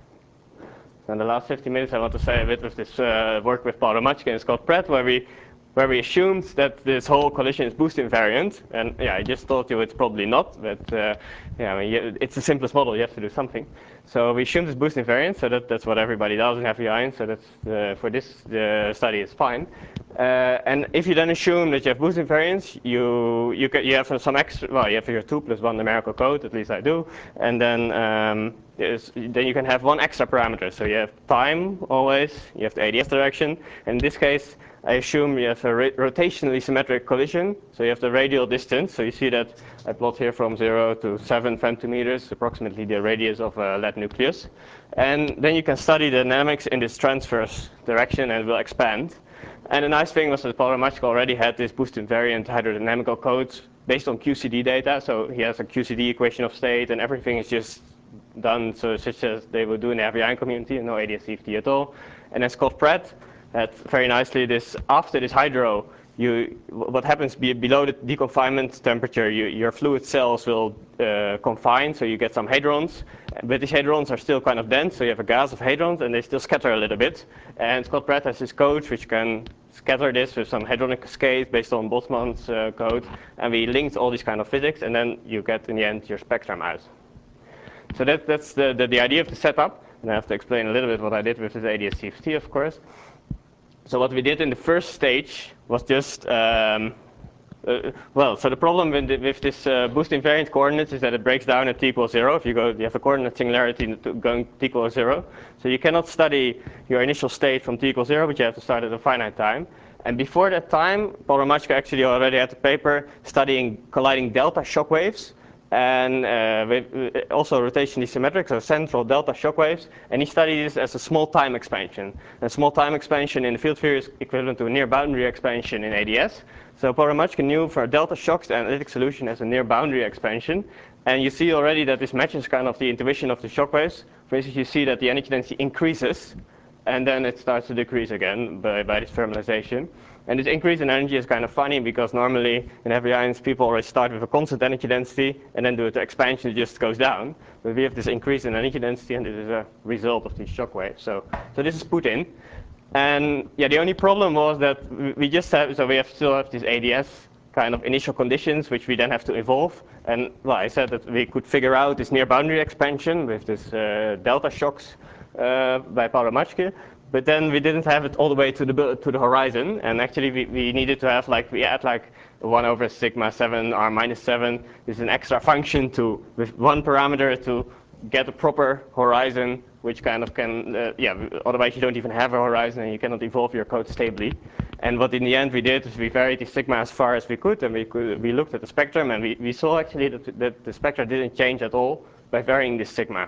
In the last 50 minutes, I want to say a bit with this work with Paolo Macchi and Scott Pratt, where we where we assumed that this whole collision is boost invariant, and yeah, I just told you it's probably not, but yeah, I mean, it's the simplest model, you have to do something. So we assumed it's boost invariant, so that's what everybody does in heavy ions, so that's, for this study it's fine. And if you then assume that you have boost invariance, you have some extra, well, you have your 2 + 1 numerical code, at least I do, and then you can have one extra parameter. So you have time always, you have the ADS direction, and in this case, I assume you have a rotationally symmetric collision, so you have the radial distance. So you see that I plot here from 0 to 7 femtometers, approximately the radius of a lead nucleus. And then you can study the dynamics in this transverse direction and it will expand. And the nice thing was that Paul Hromadske already had this boost invariant hydrodynamical codes based on QCD data. So he has a QCD equation of state and everything is just done so such as they would do in the heavy ion community, no ADS-CFT at all. And then Scott Pratt had very nicely this, after this hydro, what happens below the deconfinement temperature, your fluid cells will confine, so you get some hadrons, but these hadrons are still kind of dense, so you have a gas of hadrons, and they still scatter a little bit. And Scott Pratt has this code which can scatter this with some hadronic cascades based on Boltzmann's code, and we linked all these kind of physics, and then you get, in the end, your spectrum out. So that's the idea of the setup, and I have to explain a little bit what I did with this ADS-CFT, of course. So what we did in the first stage was just, so the problem with this boost invariant coordinates is that it breaks down at t = 0. If you have a coordinate singularity going t = 0. So you cannot study your initial state from t = 0, but you have to start at a finite time. And before that time, Paul Hromadske actually already had a paper studying colliding delta shock waves, and also rotationally symmetric, so central delta shock waves, and he studied this as a small time expansion. And small time expansion in the field theory is equivalent to a near boundary expansion in ADS. So Paul Hromadske knew for delta shocks, the analytic solution has a near boundary expansion, and you see already that this matches kind of the intuition of the shock waves. For instance, you see that the energy density increases, and then it starts to decrease again by this thermalization. And this increase in energy is kind of funny because normally in heavy ions people always start with a constant energy density and then do the expansion, it just goes down. But we have this increase in energy density and this is a result of these shock waves. So this is put in. And yeah, the only problem was that we just have, so we still have this ADS kind of initial conditions which we then have to evolve. And well, I said that we could figure out this near boundary expansion with this delta shocks by Paul Hromadske. But then we didn't have it all the way to the horizon, and actually we needed to have we add 1/σ7 r minus 7 is an extra function with one parameter to get a proper horizon, which kind of can otherwise you don't even have a horizon and you cannot evolve your code stably. And what in the end we did is we varied the sigma as far as we could, and we looked at the spectrum, and we saw actually that the spectra didn't change at all by varying this sigma.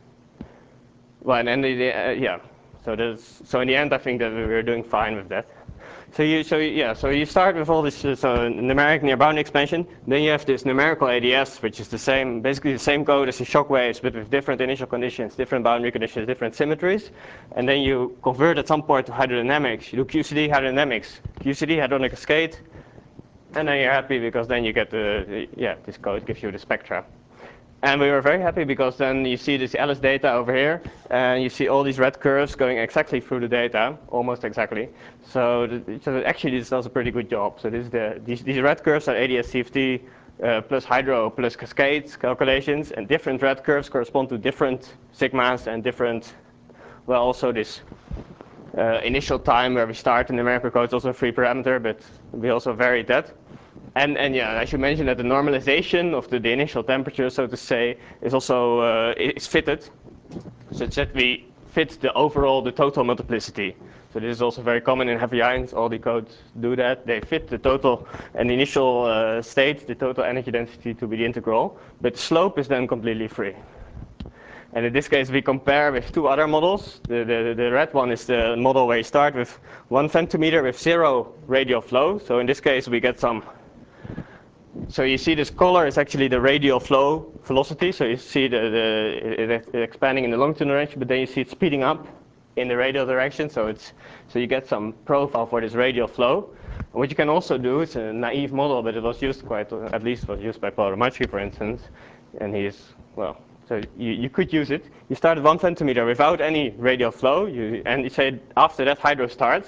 Well, and then so in the end, I think that we were doing fine with that. So you start with all this numeric near boundary expansion. Then you have this numerical ADS, which is basically the same code as the shock waves, but with different initial conditions, different boundary conditions, different symmetries. And then you convert at some point to hydrodynamics. You do QCD hydrodynamics, QCD hadronic cascade, and then you're happy because then you get this code gives you the spectra. And we were very happy because then you see this Alice data over here, and you see all these red curves going exactly through the data, almost exactly. So actually this does a pretty good job. So these red curves are ADS-CFT plus hydro plus cascades calculations, and different red curves correspond to different sigmas and different, well, also this initial time where we start in the numerical code is also a free parameter, but we also varied that. And yeah, I should mention that the normalization of the initial temperature, so to say, is also is fitted, such that we fit the total multiplicity. So this is also very common in heavy ions. All the codes do that. They fit the total and the initial state, the total energy density to be the integral, but the slope is then completely free. And in this case, we compare with two other models. The red one is the model where you start with 1 femtometer with 0 radial flow. So in this case, we get some. So you see this color is actually the radial flow velocity. So you see it expanding in the longitudinal direction, but then you see it speeding up in the radial direction. So you get some profile for this radial flow. What you can also do, it's a naive model, but it was used at least was used by Paul Hromadske, for instance. And so you could use it. You start at 1 femtometer without any radial flow, and you say after that hydro starts,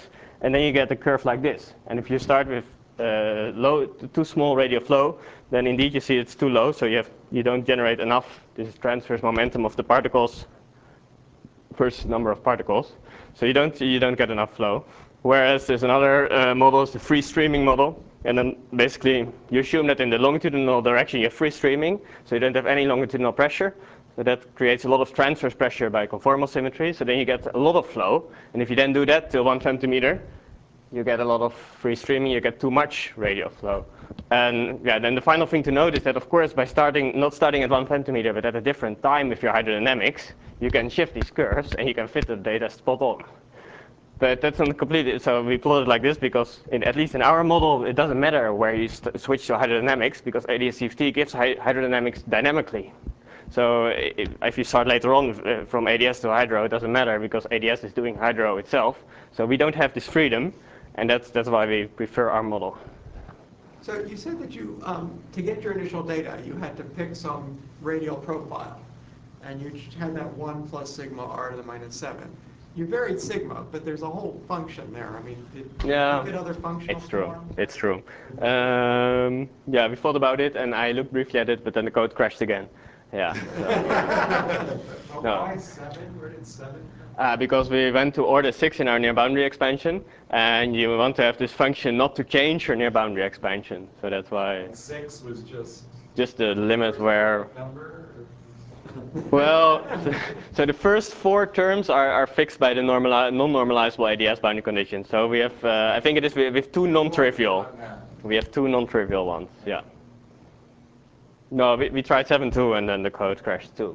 and then you get a curve like this. And if you start with too small radial flow, then indeed you see it's too low, so you don't generate enough this transverse momentum of the particles versus number of particles, so you don't get enough flow. Whereas there's another model, it's the free streaming model, and then basically you assume that in the longitudinal direction you have free streaming, so you don't have any longitudinal pressure. So that creates a lot of transverse pressure by conformal symmetry, so then you get a lot of flow. And if you then do that till 1 femtometer, you get a lot of free streaming, you get too much radial flow. And yeah, then the final thing to note is that, of course, by not starting at 1 femtometer, but at a different time with your hydrodynamics, you can shift these curves and you can fit the data spot on. But that's not completely, so we plot it like this because, at least in our model, it doesn't matter where you switch to hydrodynamics because ADS-CFT gives hydrodynamics dynamically. So if you start later on from ADS to hydro, it doesn't matter because ADS is doing hydro itself. So we don't have this freedom, and that's why we prefer our model. So you said that you, to get your initial data, you had to pick some radial profile, and you had that 1 plus sigma r to the minus 7. You varied sigma, but there's a whole function there. I mean, did you look at other functional forms? It's true. Yeah, we thought about it, and I looked briefly at it, but then the code crashed again. Yeah. So. No. Why 7? Where did 7 come? Because we went to order 6 in our near boundary expansion, and you want to have this function not to change your near boundary expansion. So that's why. 6 was just the limit where. Number? Well, so the first 4 terms are fixed by the non-normalizable ADS boundary conditions. So we have, I think it is, we have 2 non-trivial. We have 2 non-trivial ones. Yeah. No, we tried 7 too, and then the code crashed too.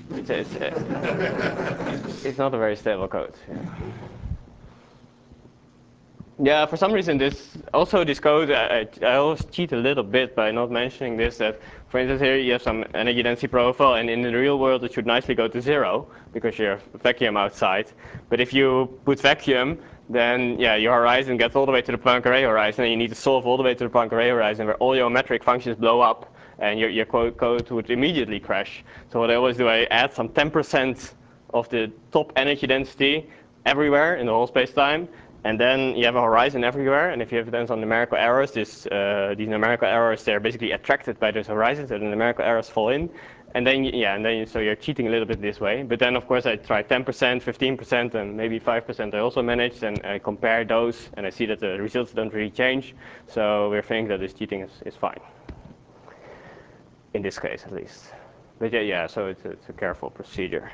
It's not a very stable code. Yeah, for some reason this code, I always cheat a little bit by not mentioning this, that for instance here you have some energy density profile, and in the real world it should nicely go to 0 because you have vacuum outside. But if you put vacuum, then yeah, your horizon gets all the way to the Poincare horizon, and you need to solve all the way to the Poincare horizon where all your metric functions blow up, and your code would immediately crash. So what I always do, I add some 10% of the top energy density everywhere in the whole space-time, and then you have a horizon everywhere, and if you have then some numerical errors, these numerical errors, they're basically attracted by those horizons, so the numerical errors fall in, and then so you're cheating a little bit this way. But then of course I try 10%, 15%, and maybe 5% I also managed, and I compare those, and I see that the results don't really change, so we're thinking that this cheating is fine. In this case, at least. But yeah, so it's a careful procedure.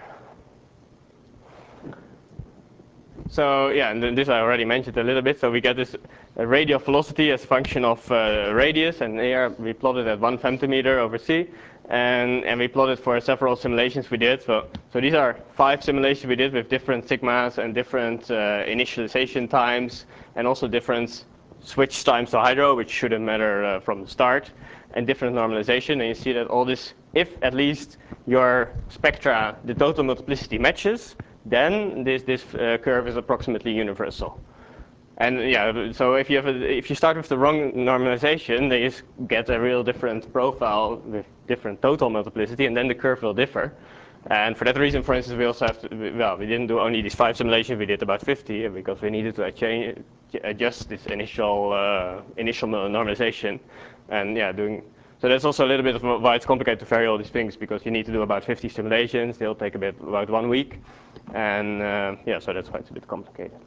So yeah, and then this I already mentioned a little bit. So we get this radial velocity as a function of radius, and here we plotted at 1 femtometer over c, and we plotted for several simulations we did. So these are 5 simulations we did with different sigmas and different initialization times, and also different switch times to hydro, which shouldn't matter from the start, and different normalization. And you see that all this, if at least your spectra, the total multiplicity matches, then this curve is approximately universal. And yeah, so if you start with the wrong normalization, then you get a real different profile with different total multiplicity, and then the curve will differ. And for that reason, for instance, we also have to, well, we didn't do only these 5 simulations, we did about 50, because we needed to adjust this initial normalization. And yeah, so that's also a little bit of why it's complicated to vary all these things, because you need to do about 50 simulations. They'll take about 1 week. And yeah, so that's why it's a bit complicated.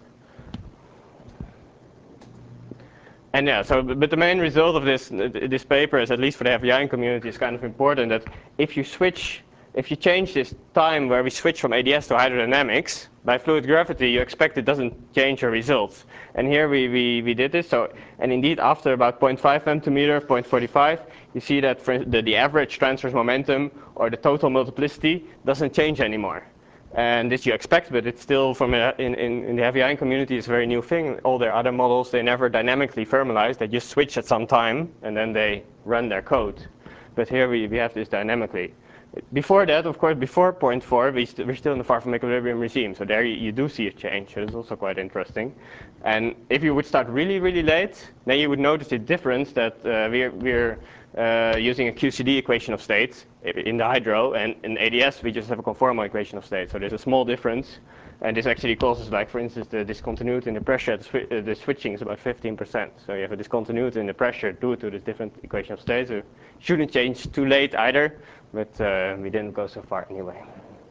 And yeah, but the main result of this paper is, at least for the heavy-ion community, is kind of important, that if you change this time where we switch from ADS to hydrodynamics, by fluid gravity, you expect it doesn't change your results. And here we did this, and indeed after about 0.5 femtometer, 0.45, you see that the average transverse momentum, or the total multiplicity, doesn't change anymore. And this you expect, but it's still, in the heavy-ion community, it's a very new thing. All their other models, they never dynamically thermalize, they just switch at some time, and then they run their code. But here we have this dynamically. Before that, of course, before 0.4, we're still in the far from equilibrium regime, so there you do see a change, so it's also quite interesting. And if you would start really, really late, then you would notice the difference that we're using a QCD equation of states in the hydro, and in ADS we just have a conformal equation of states, so there's a small difference. And this actually causes, like, for instance, the discontinuity in the pressure, the switching is about 15%. So you have a discontinuity in the pressure due to this different equation of state. So shouldn't change too late either, but we didn't go so far anyway.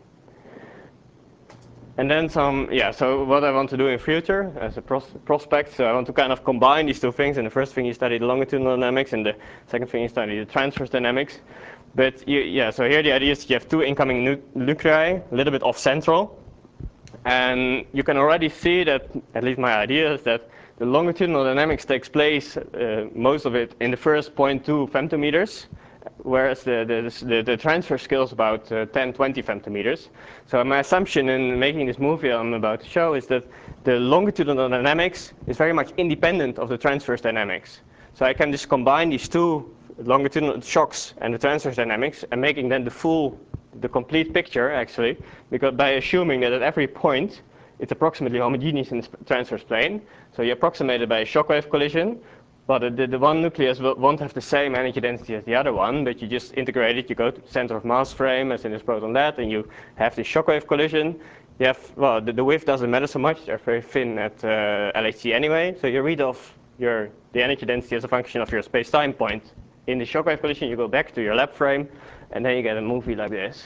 And then so what I want to do in future as a prospect, so I want to kind of combine these two things. And the first thing you study the longitudinal dynamics, and the second thing you study the transverse dynamics. But so here the idea is you have two incoming nuclei, a little bit off-central. And you can already see that, at least my idea is that the longitudinal dynamics takes place, most of it, in the first 0.2 femtometers, whereas the transfer scale is about 10, 20 femtometers. So my assumption in making this movie I'm about to show is that the longitudinal dynamics is very much independent of the transverse dynamics. So I can just combine these two longitudinal shocks and the transverse dynamics and making then the complete picture, actually, because by assuming that at every point it's approximately homogeneous in the transverse plane. So you approximate it by a shockwave collision, but the one nucleus won't have the same energy density as the other one, but you just integrate it, you go to the center of mass frame, as in this proton-LED, and you have this shockwave collision. You have, well, the width doesn't matter so much, they're very thin at LHC anyway, so you read off the energy density as a function of your space-time point. In the shockwave collision, you go back to your lab frame, and then you get a movie like this.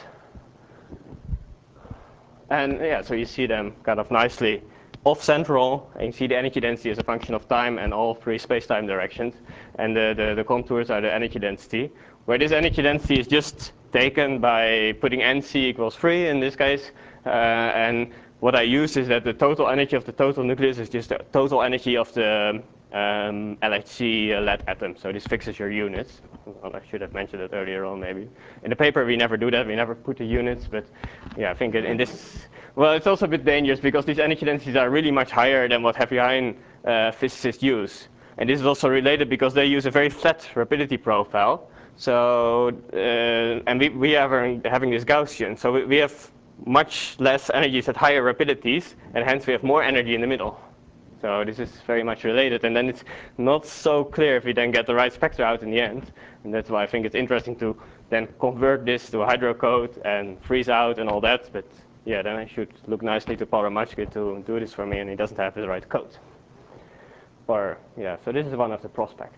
And yeah, so you see them kind of nicely off-central, and you see the energy density as a function of time and all three space-time directions. And the contours are the energy density, where this energy density is just taken by putting NC equals 3 in this case. And what I use is that the total energy of the total nucleus is just the total energy of the LHC lead atom. So this fixes your units. Well, I should have mentioned it earlier on, maybe. In the paper, we never do that. We never put the units. But yeah, I think in this, well, it's also a bit dangerous because these energy densities are really much higher than what heavy ion physicists use. And this is also related because they use a very flat rapidity profile. So, and we are having this Gaussian. So we have much less energies at higher rapidities, and hence we have more energy in the middle. So this is very much related, and then it's not so clear if we then get the right spectra out in the end. And that's why I think it's interesting to then convert this to a hydrocode and freeze out and all that. But yeah, then I should look nicely to Paul Ramachki to do this for me, and he doesn't have the right code. Or yeah, so this is one of the prospects.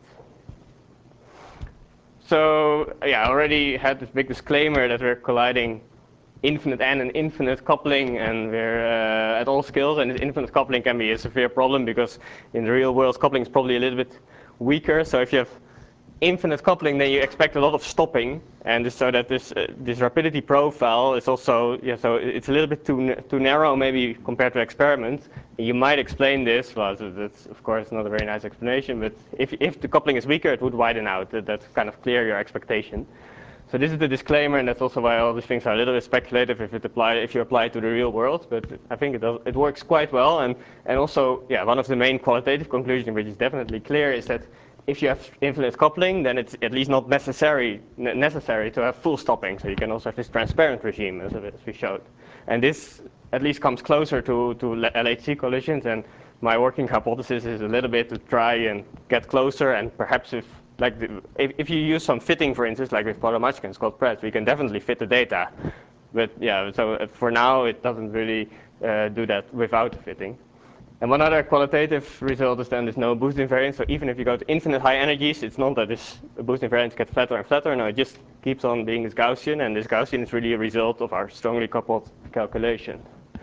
So yeah, I already had this big disclaimer that we're colliding infinite n and infinite coupling, and we're at all scales, and this infinite coupling can be a severe problem because in the real world coupling is probably a little bit weaker. So if you have infinite coupling, then you expect a lot of stopping, and so that this rapidity profile is also, yeah, so it's a little bit too narrow maybe compared to experiments. You might explain this, well, that's of course not a very nice explanation, but if the coupling is weaker, it would widen out. That's kind of clear your expectation. So this is the disclaimer, and that's also why all these things are a little bit speculative if you apply it to the real world. But I think it works quite well, and also, yeah, one of the main qualitative conclusions, which is definitely clear, is that if you have infinite coupling, then it's at least not necessary to have full stopping. So you can also have this transparent regime, as we showed. And this at least comes closer to LHC collisions. And my working hypothesis is a little bit to try and get closer, and perhaps if you use some fitting, for instance, like with Paul Ramachki and Scott Pratt, we can definitely fit the data. But yeah, so for now, it doesn't really do that without fitting. And one other qualitative result is then there's no boost invariance. So even if you go to infinite high energies, it's not that this boost invariance gets flatter and flatter. No, it just keeps on being this Gaussian, and this Gaussian is really a result of our strongly coupled calculation.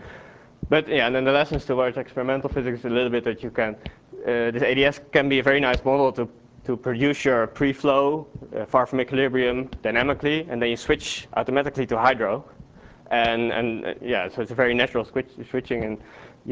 But yeah, and then the lessons towards experimental physics is a little bit that you can, this ADS can be a very nice model to produce your pre-flow far from equilibrium dynamically, and then you switch automatically to hydro. And yeah, so it's a very natural switching, and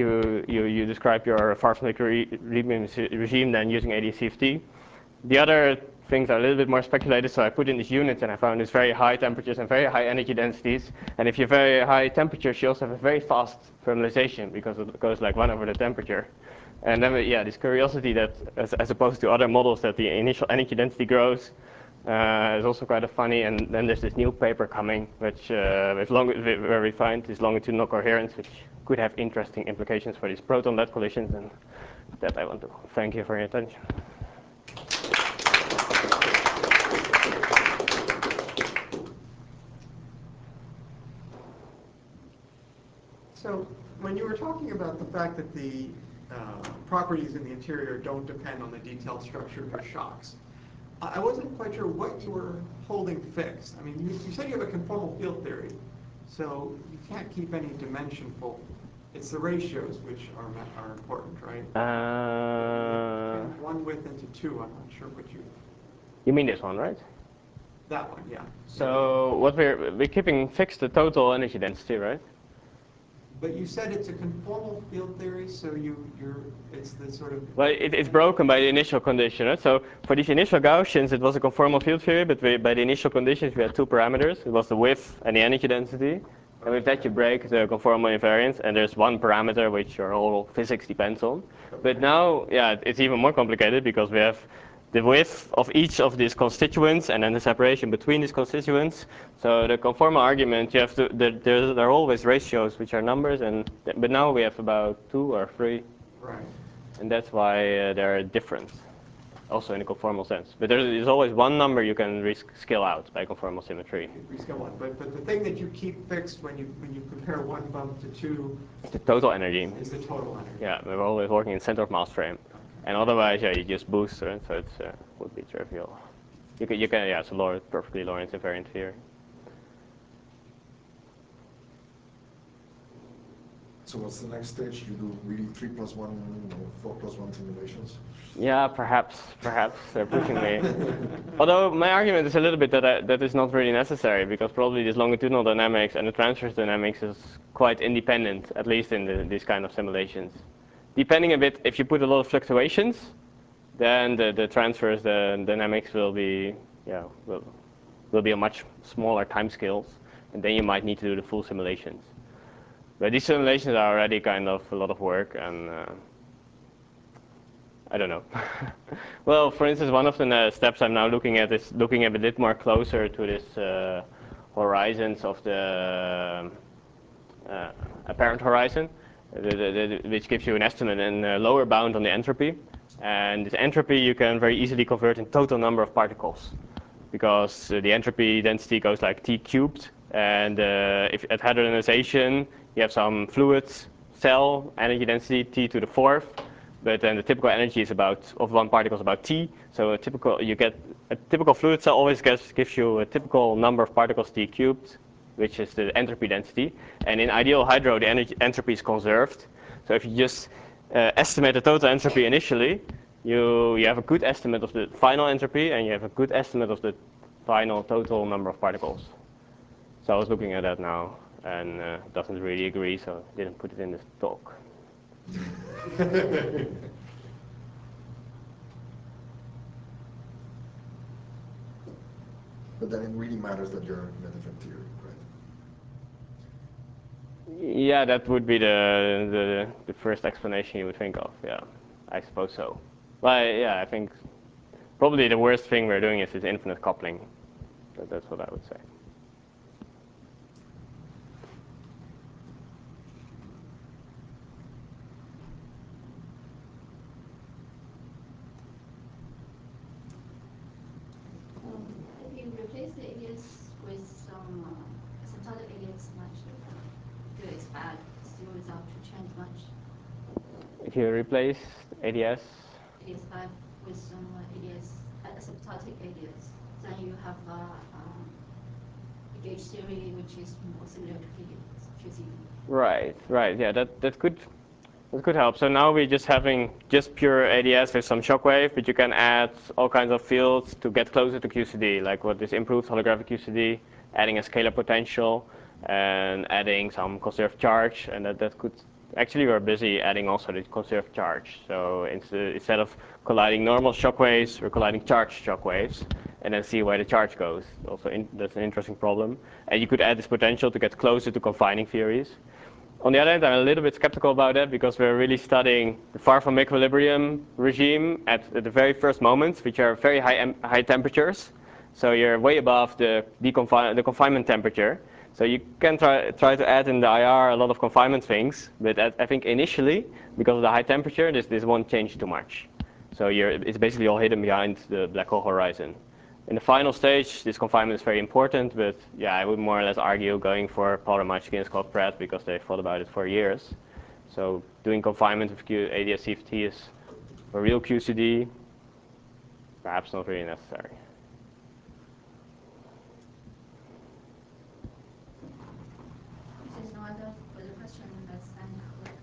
you describe your far from equilibrium regime then using AdS/CFT. The other things are a little bit more speculative, so I put in these units, and I found these very high temperatures and very high energy densities. And if you have very high temperatures, you also have a very fast thermalization because it goes like 1 over the temperature. And then, yeah, this curiosity that, as opposed to other models, that the initial energy density grows is also quite funny. And then there's this new paper coming, which where we find this longitudinal coherence, which could have interesting implications for these proton-LED collisions. And that I want to thank you for your attention. So when you were talking about the fact that the properties in the interior don't depend on the detailed structure of your shocks, I wasn't quite sure what you were holding fixed. I mean, you said you have a conformal field theory, so you can't keep any dimensionful. It's the ratios which are important, right? One width into two. I'm not sure what you. You mean this one, right? That one, yeah. So what we're keeping fixed the total energy density, right? But you said it's a conformal field theory, so it's the sort of. Well, it's broken by the initial condition, right? So for these initial Gaussians, it was a conformal field theory, but by the initial conditions, we had two parameters. It was the width and the energy density. And with that, you break the conformal invariance, and there's one parameter which your whole physics depends on. But now, yeah, it's even more complicated because we have the width of each of these constituents and then the separation between these constituents. So the conformal argument, you have to, there are always ratios which are numbers, but now we have about 2 or 3. Right. And that's why they're different, also in a conformal sense. But there's always one number you can scale out by conformal symmetry. Rescale one, but the thing that you keep fixed when you compare one bump to two. The total energy. Is the total energy. Yeah, we're always working in center of mass frame. And otherwise, yeah, you just boost it, so it would be trivial. You can, yeah, it's a perfectly Lorentz invariant theory. So what's the next stage? You do really 3+1 or 4+1 simulations? Yeah, perhaps they're pushing me. Although my argument is a little bit that is not really necessary, because probably this longitudinal dynamics and the transverse dynamics is quite independent, at least in these kind of simulations. Depending a bit, if you put a lot of fluctuations, then the transverse dynamics will be on much smaller time scales, and then you might need to do the full simulations. But these simulations are already kind of a lot of work, and I don't know. Well, for instance, one of the steps I'm now looking at is looking a bit more closer to this horizons of the apparent horizon, which gives you an estimate and a lower bound on the entropy. And this entropy you can very easily convert in total number of particles, because the entropy density goes like T cubed, and if at hadronization you have some fluid cell energy density T to the 4th, but then the typical energy is of one particle is about T. So a typical fluid cell always gives you a typical number of particles T cubed, which is the entropy density. And in ideal hydro, the entropy is conserved. So if you just estimate the total entropy initially, you have a good estimate of the final entropy, and you have a good estimate of the final total number of particles. So I was looking at that now, and it doesn't really agree, so I didn't put it in this talk. But then it really matters that you're Medvedev theory, right? Yeah, that would be the first explanation you would think of. Yeah, I suppose so. But yeah, I think probably the worst thing we're doing is this infinite coupling. That's what I would say. If you replace the ADS with some asymptotic ADS much, do you expect still result to change much? If you replace ADS? ADS5 with some asymptotic ADS, then you have a gauge theory which is more similar to QCD. Right. Yeah, that could help. So now we're just having pure ADS with some shockwave, but you can add all kinds of fields to get closer to QCD, like what is improved holographic QCD, adding a scalar potential, and adding some conserved charge, and that could. Actually, we're busy adding also the conserved charge. So instead of colliding normal shockwaves, we're colliding charged shockwaves, and then see where the charge goes. Also, that's an interesting problem. And you could add this potential to get closer to confining theories. On the other hand, I'm a little bit skeptical about that, because we're really studying the far from equilibrium regime at the very first moments, which are very high temperatures. So you're way above the confinement temperature. So you can try to add in the IR a lot of confinement things, but I think initially, because of the high temperature, this won't change too much. So it's basically all hidden behind the black hole horizon. In the final stage, this confinement is very important, but yeah, I would more or less argue going for Paul Ramatsky and Scott Pratt, because they thought about it for years. So doing confinement with ADS-CFT is for real QCD, perhaps not really necessary. If there's no other further question, let's end.